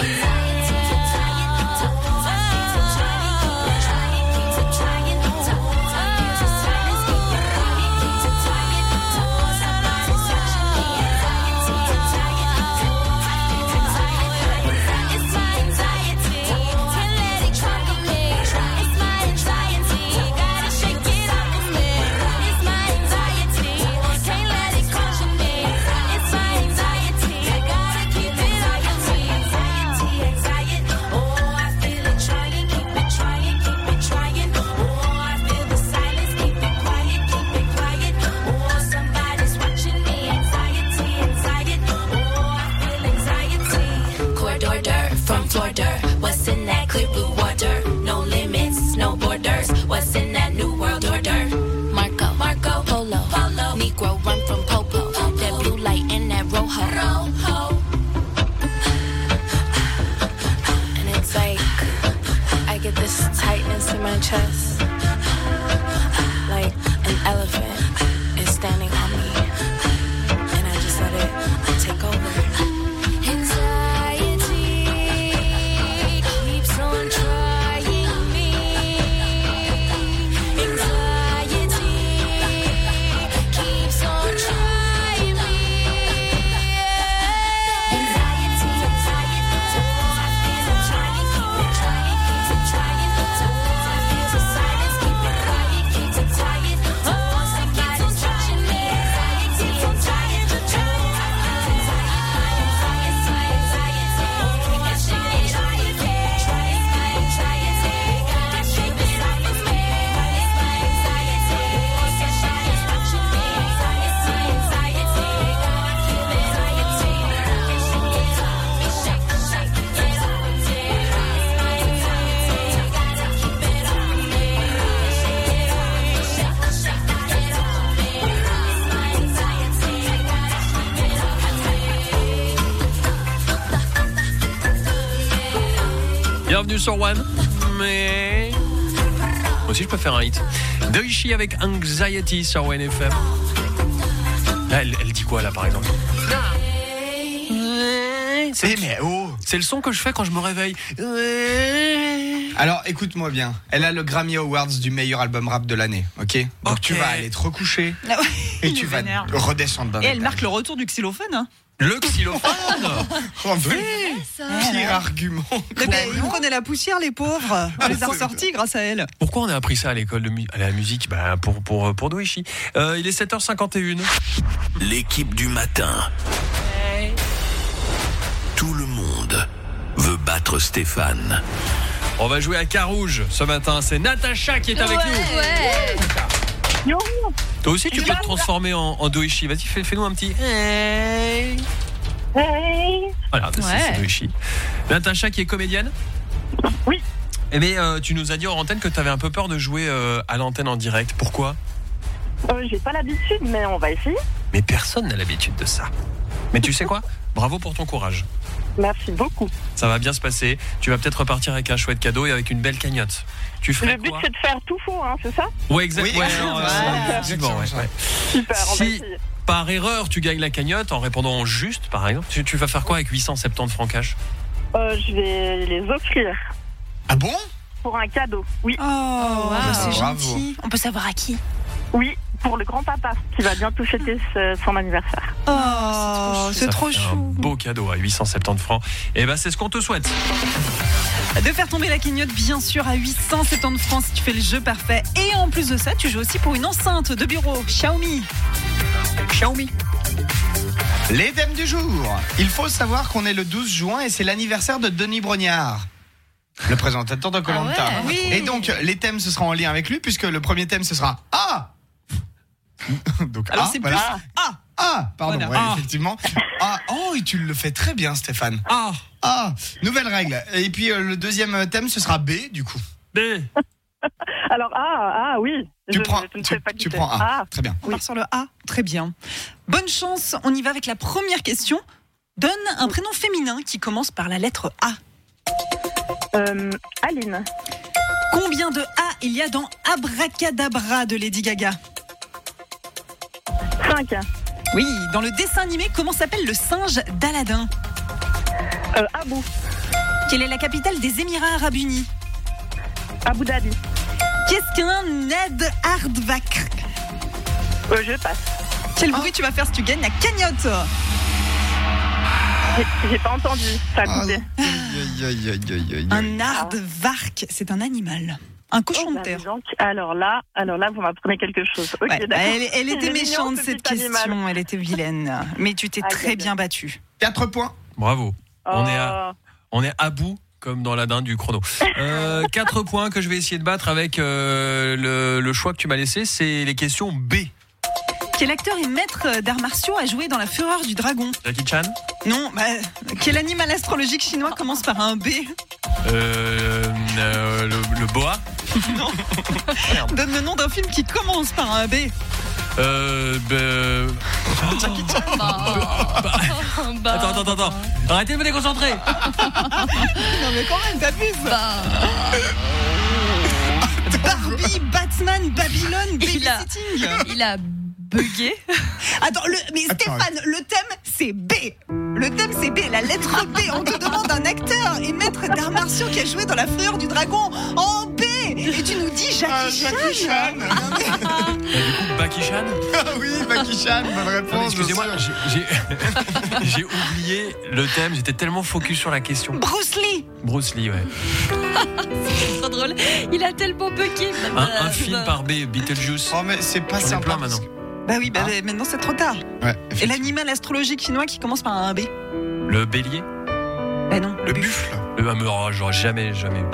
S22: my chest like an elephant is standing on me, and I just let it take over. Anxiety keeps on trying me. Anxiety keeps on trying me. Anxiety, so I feel I'm trying, keep it trying, keep it trying. So I feel the silence, keep it quiet, keep it tired. Oh, somebody's touching me. Anxiety, I'm trying to try.
S3: Bienvenue sur One. Mais moi aussi je peux faire un hit. Doichi avec Anxiety sur One FM. Là, elle dit quoi là par exemple? C'est le son que je fais quand je me réveille.
S1: Alors écoute-moi bien, elle a le Grammy Awards du meilleur album rap de l'année, ok? Donc tu vas aller te recoucher et tu vas redescendre dans
S19: Et elle marque le retour du xylophone, hein.
S3: Le xylophone.
S1: Oh, pire argument.
S19: Ils prenaient la poussière, les pauvres. On les a ressortis grâce à elle.
S3: Pourquoi on a appris ça à l'école à la musique? Pour Doichi. Il est 7h51.
S12: L'équipe du matin. Tout le monde veut battre Stéphane.
S3: On va jouer à Carouge ce matin. C'est Natacha qui est avec nous.
S4: Ouais.
S3: Toi aussi, tu peux te transformer en Doichi. Vas-y, fais-nous un petit. Hey. Voilà, c'est Doichi. Natacha qui est comédienne.
S20: Oui.
S3: Eh bien, tu nous as dit hors antenne que tu avais un peu peur de jouer à l'antenne en direct. Pourquoi?
S20: J'ai pas l'habitude, mais on va essayer.
S3: Mais personne n'a l'habitude de ça. Mais tu sais quoi? Bravo pour ton courage.
S20: Merci beaucoup.
S3: Ça va bien se passer. Tu vas peut-être repartir avec un chouette cadeau et avec une belle cagnotte. Tu ferais
S20: Le but,
S3: quoi?
S20: c'est de faire tout faux, hein, c'est ça?
S3: Ouais, exactement.
S20: Ouais. Super, on va
S3: si
S20: essayer.
S3: par erreur tu gagnes la cagnotte en répondant juste, par exemple, tu vas faire quoi avec 870 francs cash?
S20: Je vais les offrir.
S1: Ah bon?
S20: Pour un cadeau, oui.
S19: Oh, c'est gentil. On peut savoir à qui?
S20: Oui, pour le grand-papa qui va bientôt fêter son anniversaire.
S19: Oh, c'est trop chou.
S3: Un beau cadeau à 870 francs. Et ben c'est ce qu'on te souhaite.
S19: De faire tomber la cagnotte, bien sûr, à 870 francs si tu fais le jeu parfait. Et en plus de ça, tu joues aussi pour une enceinte de bureau Xiaomi.
S1: Les thèmes du jour. Il faut savoir qu'on est le 12 juin et c'est l'anniversaire de Denis Brognard, le présentateur de Koh-Lanta.
S19: Ah ouais, oui.
S1: Et donc les thèmes ce sera en lien avec lui puisque le premier thème ce sera donc
S19: alors c'est
S1: voilà.
S19: plus
S1: pardon,
S19: voilà.
S1: ouais, effectivement. Et tu le fais très bien, Stéphane. Nouvelle règle. Et puis le deuxième thème ce sera B du coup.
S3: B.
S20: Alors oui.
S1: Tu prends A. Très bien.
S19: On part sur le A. Très bien. Bonne chance. On y va avec la première question. Donne un prénom féminin qui commence par la lettre A.
S20: Aline.
S19: Combien de A il y a dans Abracadabra de Lady Gaga?
S20: 5.
S19: Oui, dans le dessin animé, comment s'appelle le singe d'Aladin?
S20: Abou.
S19: Quelle est la capitale des Émirats Arabes Unis?
S20: Abu Dhabi.
S19: Qu'est-ce qu'un Ned Hardvac?
S20: Je passe.
S19: Quel bruit tu vas faire si tu gagnes la cagnotte?
S20: J'ai pas entendu, ça a coupé.
S19: Un aardvark, c'est un animal. Un cochon de terre.
S20: Donc, alors là, vous m'apprenez quelque chose. Okay,
S19: ouais, elle était méchante cette question,
S20: animal.
S19: Elle était vilaine. Mais tu t'es très bien battue.
S1: 4 points.
S3: Bravo. On est à bout comme dans la dinde du chrono. 4 points que je vais essayer de battre avec le choix que tu m'as laissé, c'est les questions B.
S19: Quel acteur et maître d'arts martiaux a joué dans La Fureur du Dragon?
S3: Jackie Chan?
S19: Non, quel animal astrologique chinois commence par un B?
S3: Le boa?
S19: Non. Donne le nom d'un film qui commence par un B.
S3: Jackie Chan. Attends. Arrêtez de me déconcentrer.
S19: Non mais quand même, t'abuses. Barbie, Batman, Babylone, Babysitting.
S4: Il a bugué.
S19: Attends, mais Stéphane, le thème c'est B. Le thème c'est B, la lettre B. On te demande un acteur et maître d'arts martiaux qui a joué dans La Fureur du Dragon en B. Et tu nous dis Jackie Chan.
S3: Du coup, Baki Chan.
S1: Ah oui, Baki Chan, bonne réponse.
S3: Excusez-moi, j'ai oublié le thème, j'étais tellement focus sur la question.
S19: Bruce Lee,
S3: ouais.
S4: C'est trop drôle. Il a tellement bugué.
S3: Un film par B, Beetlejuice.
S1: Oh, mais c'est pas simple
S3: plein maintenant.
S19: bah oui, maintenant c'est trop tard.
S1: Ouais,
S19: et l'animal astrologique chinois qui commence par un B.
S3: Le bélier.
S19: Bah non.
S1: Le buffle.
S3: J'aurais jamais.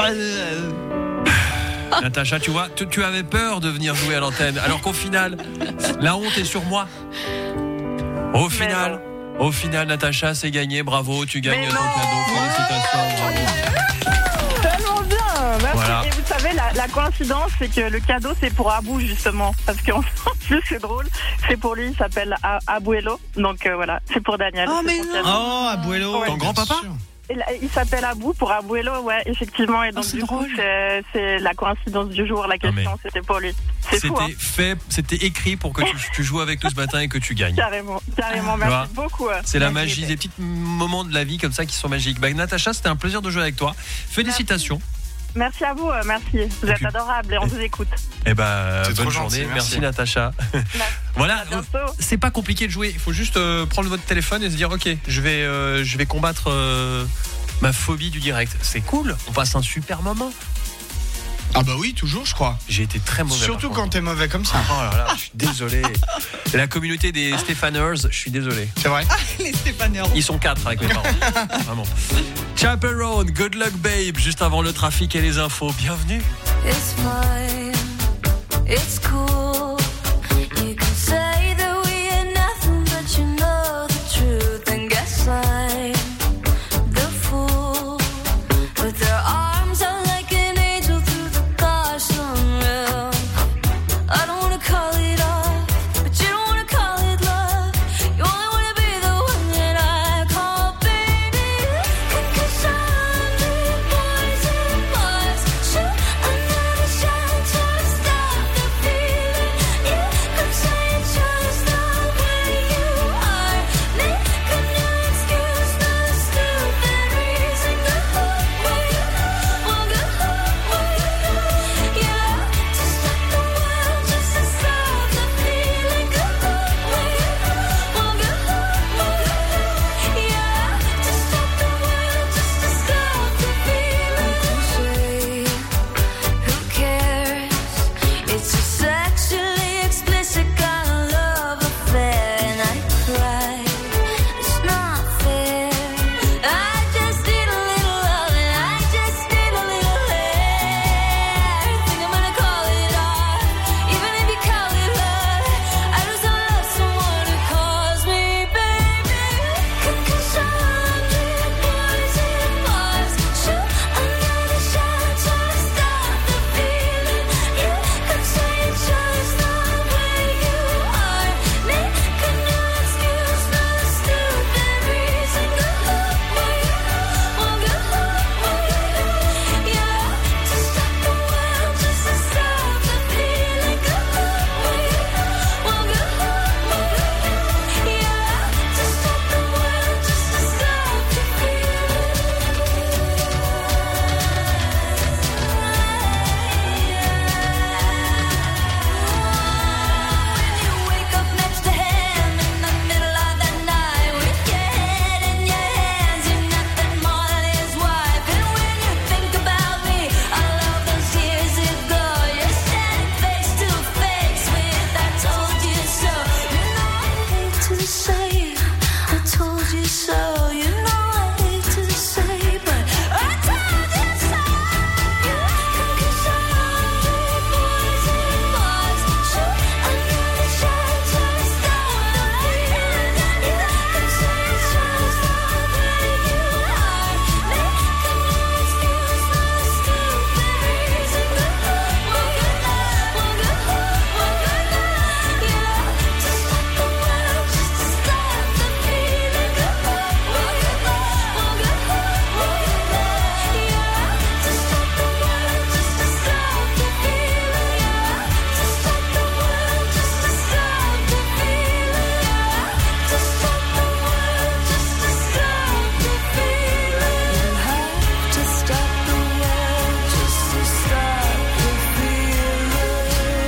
S3: Natacha, tu vois, tu avais peur de venir jouer à l'antenne, alors qu'au final, la honte est sur moi. Au final, Natacha, c'est gagné. Bravo, tu gagnes ton cadeau. Félicitations, bravo.
S20: Tellement bien, merci.
S3: Voilà.
S20: Et vous savez, la coïncidence, c'est que le cadeau, c'est pour Abou, justement. Parce qu'en plus, c'est drôle, c'est pour lui, il s'appelle Abuelo. Donc voilà, c'est pour Daniel.
S19: Oh, mais non.
S1: Oh, Abuelo.
S3: Ton grand-papa?
S20: Il s'appelle Abou pour Abuelo, ouais, effectivement. Et donc, du coup, c'est la coïncidence du jour. La question, c'était pour lui. C'est fou,
S3: c'était écrit pour que tu joues avec nous ce matin et que tu gagnes.
S20: Carrément, merci beaucoup.
S3: C'est la magie, des petits moments de la vie comme ça qui sont magiques. Natacha, c'était un plaisir de jouer avec toi. Félicitations.
S20: Merci à vous, merci. Vous êtes adorable et on vous écoute.
S3: Bonne journée. Merci Natacha. Voilà, c'est pas compliqué de jouer. Il faut juste prendre votre téléphone et se dire ok, je vais combattre ma phobie du direct. C'est cool, on passe un super moment.
S1: Ah bah oui, toujours je crois.
S3: J'ai été très mauvais.
S1: Surtout quand t'es mauvais comme ça.
S3: Oh là là, je suis désolé. La communauté des Stéphaners, je suis désolé.
S1: C'est vrai.
S19: Les Stéphaners.
S3: Ils sont 4 avec mes parents. Vraiment. Chaperone, Good Luck Babe, juste avant le trafic et les infos. Bienvenue.
S10: It's fine, it's cool. You can say that we are nothing, but you know the truth. And guess I'm the fool with their arms out like an angel through the gosh unreal. I don't wanna call it off, but you don't wanna call it love. You only wanna be the one that I call baby. Because I'm the boys and boys shoot another shot.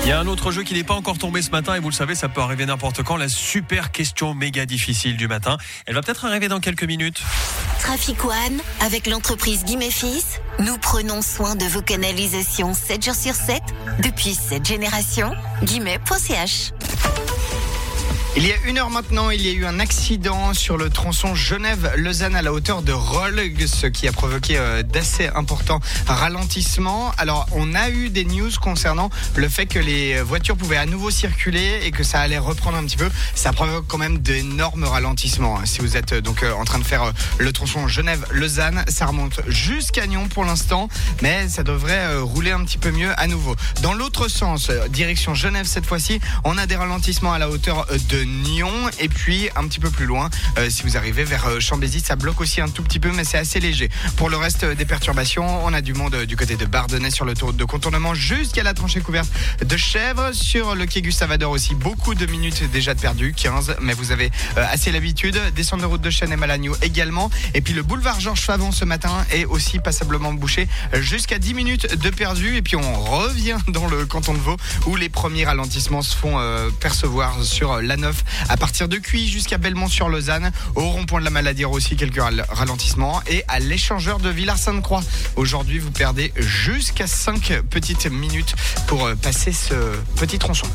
S3: Il y a un autre jeu qui n'est pas encore tombé ce matin et vous le savez, ça peut arriver n'importe quand. La super question méga difficile du matin. Elle va peut-être arriver dans quelques minutes.
S2: Traffic One, avec l'entreprise Guimé Fils, nous prenons soin de vos canalisations 7 jours sur 7 depuis 7 générations. Guimet.ch.
S1: Il y a 1 heure maintenant, il y a eu un accident sur le tronçon Genève-Lausanne à la hauteur de Rolles, ce qui a provoqué d'assez importants ralentissements. Alors, on a eu des news concernant le fait que les voitures pouvaient à nouveau circuler et que ça allait reprendre un petit peu. Ça provoque quand même d'énormes ralentissements. Si vous êtes donc en train de faire le tronçon Genève-Lausanne, ça remonte jusqu'à Nyon pour l'instant, mais ça devrait rouler un petit peu mieux à nouveau. Dans l'autre sens, direction Genève cette fois-ci, on a des ralentissements à la hauteur de Nyon et puis un petit peu plus loin si vous arrivez vers Chambézy, ça bloque aussi un tout petit peu mais c'est assez léger. Pour le reste des perturbations, on a du monde du côté de Bardonnay sur l'autoroute de contournement jusqu'à la tranchée couverte de Chèvres, sur le quai Gustave-Ador aussi beaucoup de minutes déjà de perdu, 15, mais vous avez assez l'habitude. Descendre de route de Chêne et Malagnou également, et puis le boulevard Georges Favon ce matin est aussi passablement bouché jusqu'à 10 minutes de perdu, et puis on revient dans le canton de Vaud où les premiers ralentissements se font percevoir sur l'A9 à partir de Cuy jusqu'à Belmont-sur-Lausanne. Au rond-point de la Maladière aussi quelques ralentissements, et à l'échangeur de Villars-Sainte-Croix. Aujourd'hui, vous perdez jusqu'à 5 petites minutes pour passer ce petit tronçon.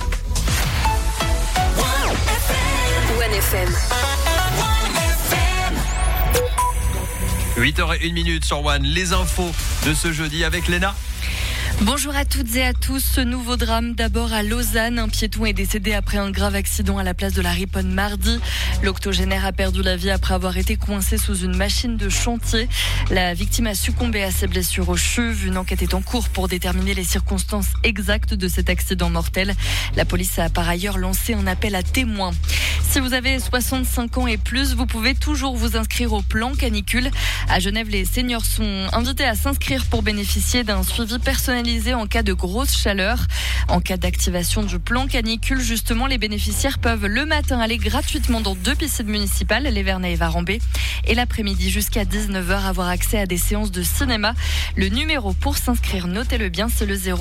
S2: 1FM.
S3: 8h01 sur One, les infos de ce jeudi avec Léna.
S4: Bonjour à toutes et à tous. Ce nouveau drame d'abord à Lausanne. Un piéton est décédé après un grave accident à la place de la Riponne mardi. L'octogénaire a perdu la vie après avoir été coincé sous une machine de chantier. La victime a succombé à ses blessures aux chevilles. Une enquête est en cours pour déterminer les circonstances exactes de cet accident mortel. La police a par ailleurs lancé un appel à témoins. Si vous avez 65 ans et plus, vous pouvez toujours vous inscrire au plan canicule. À Genève, les seniors sont invités à s'inscrire pour bénéficier d'un suivi personnalisé en cas de grosse chaleur. En cas d'activation du plan canicule, justement, les bénéficiaires peuvent le matin aller gratuitement dans 2 piscines municipales, les Vernets et Varambé, et l'après-midi jusqu'à 19h avoir accès à des séances de cinéma. Le numéro pour s'inscrire, notez-le bien, c'est le 0.